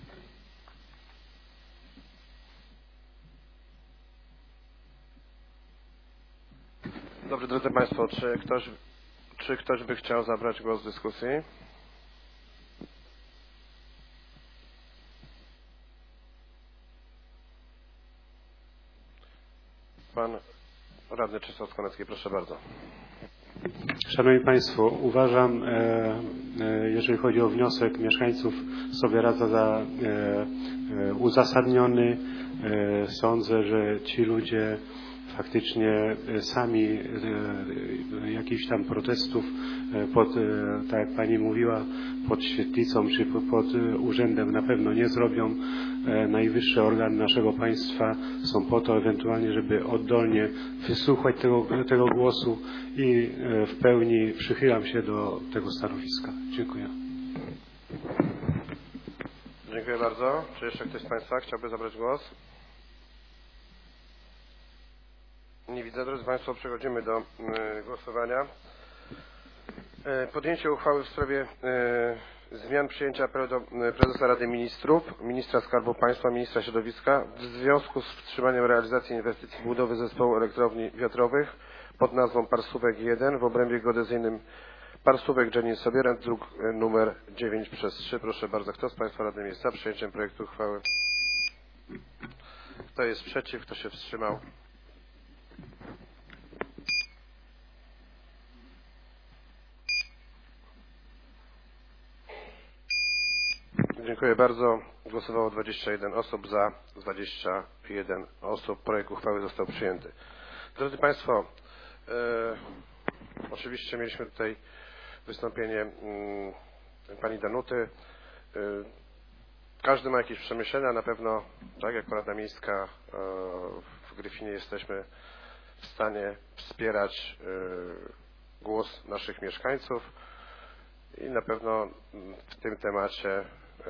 Dobrze, drodzy Państwo, czy ktoś by chciał zabrać głos w dyskusji? Pan radny Czesław Konecki, proszę bardzo. Szanowni Państwo, uważam, jeżeli chodzi o wniosek mieszkańców Sobieradza za uzasadniony. Sądzę, że ci ludzie faktycznie sami jakichś tam protestów tak jak Pani mówiła, pod świetlicą czy pod urzędem na pewno nie zrobią. Najwyższe organy naszego państwa są po to ewentualnie, żeby oddolnie wysłuchać tego głosu i w pełni przychylam się do tego stanowiska. Dziękuję. Dziękuję bardzo. Czy jeszcze ktoś z Państwa chciałby zabrać głos? Nie widzę. Drodzy Państwo, przechodzimy do głosowania. Podjęcie uchwały w sprawie zmian przyjęcia apelu do prezesa Rady Ministrów, ministra Skarbu Państwa, ministra środowiska w związku z wstrzymaniem realizacji inwestycji budowy zespołu elektrowni wiatrowych pod nazwą Parsówek 1 w obrębie geodezyjnym Parsówek Dżenin-Sobierad, druk numer 9/3. Proszę bardzo, kto z Państwa radnych jest za przyjęciem projektu uchwały? Kto jest przeciw? Kto się wstrzymał? Dziękuję bardzo. Głosowało 21 osób, za 21 osób. Projekt uchwały został przyjęty. Drodzy Państwo, oczywiście mieliśmy tutaj wystąpienie Pani Danuty. Każdy ma jakieś przemyślenia. Na pewno, tak jak Rada Miejska w Gryfinie jesteśmy w stanie wspierać głos naszych mieszkańców i na pewno w tym temacie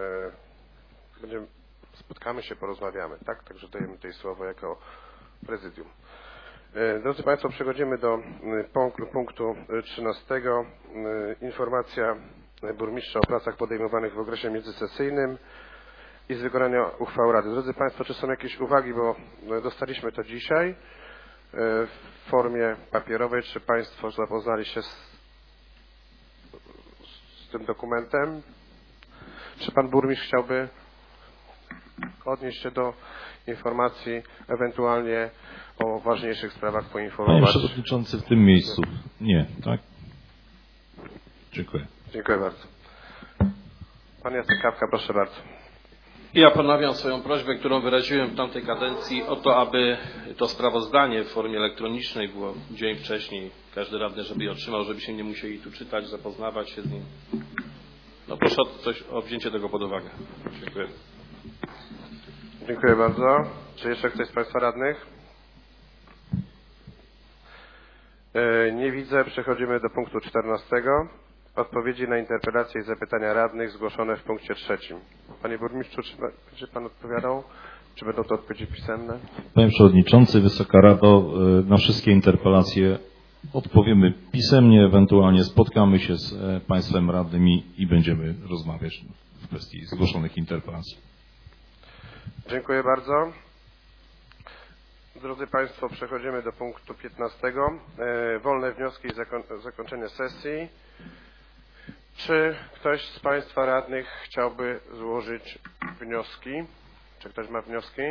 spotkamy się, porozmawiamy, tak? Także dajemy tutaj słowo jako prezydium. Drodzy Państwo, przechodzimy do punktu 13. Informacja burmistrza o pracach podejmowanych w okresie międzysesyjnym i z wykonania uchwał Rady. Drodzy Państwo, czy są jakieś uwagi, bo dostaliśmy to dzisiaj w formie papierowej. Czy Państwo zapoznali się z tym dokumentem? Czy Pan Burmistrz chciałby odnieść się do informacji, ewentualnie o ważniejszych sprawach poinformować? Panie Przewodniczący, w tym miejscu nie, tak? Dziękuję. Dziękuję bardzo. Pan Jacek Kawka, proszę bardzo. Ja ponawiam swoją prośbę, którą wyraziłem w tamtej kadencji, o to, aby to sprawozdanie w formie elektronicznej było dzień wcześniej. Każdy radny, żeby je otrzymał, żeby się nie musieli tu czytać, zapoznawać się z nim. No proszę o wzięcie tego pod uwagę. Dziękuję. Dziękuję bardzo. Czy jeszcze ktoś z Państwa radnych? Nie widzę. Przechodzimy do punktu 14. Odpowiedzi na interpelacje i zapytania radnych zgłoszone w punkcie 3. Panie Burmistrzu, czy będzie Pan odpowiadał? Czy będą to odpowiedzi pisemne? Panie Przewodniczący, Wysoka Rado, na wszystkie interpelacje odpowiemy pisemnie, ewentualnie spotkamy się z Państwem radnymi i będziemy rozmawiać w kwestii zgłoszonych interpelacji. Dziękuję bardzo. Drodzy Państwo, przechodzimy do punktu 15. Wolne wnioski i zakończenie sesji. Czy ktoś z Państwa radnych chciałby złożyć wnioski? Czy ktoś ma wnioski?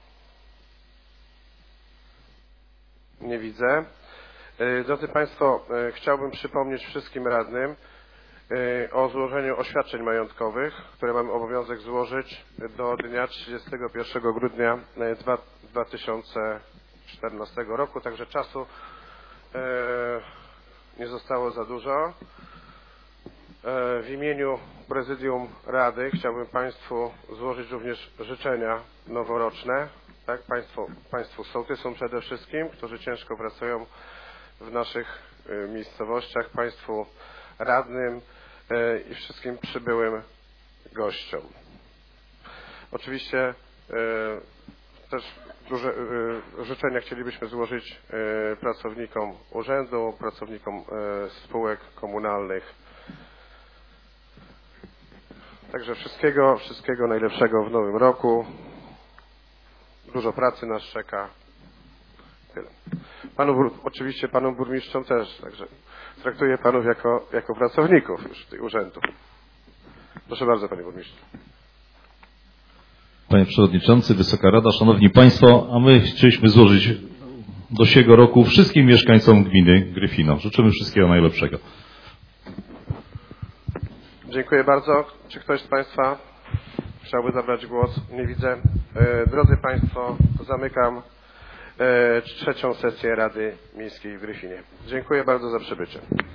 Nie widzę. Drodzy Państwo, chciałbym przypomnieć wszystkim radnym o złożeniu oświadczeń majątkowych, które mamy obowiązek złożyć do dnia 31 grudnia 2014 roku, także czasu nie zostało za dużo. W imieniu Prezydium Rady chciałbym Państwu złożyć również życzenia noworoczne, tak? Państwu sołtysom przede wszystkim, którzy ciężko pracują w naszych miejscowościach, Państwu radnym i wszystkim przybyłym gościom. Oczywiście też duże życzenia chcielibyśmy złożyć pracownikom urzędu, pracownikom spółek komunalnych. Także wszystkiego najlepszego w nowym roku. Dużo pracy nas czeka. Tyle. Oczywiście panom burmistrzom też, także traktuję panów jako pracowników już tych urzędów. Proszę bardzo, panie burmistrzu. Panie Przewodniczący, Wysoka Rada, Szanowni Państwo, a my chcieliśmy złożyć do siego roku wszystkim mieszkańcom gminy Gryfino. Życzymy wszystkiego najlepszego. Dziękuję bardzo. Czy ktoś z Państwa chciałby zabrać głos? Nie widzę. Drodzy Państwo, zamykam trzecią sesję Rady Miejskiej w Gryfinie. Dziękuję bardzo za przybycie.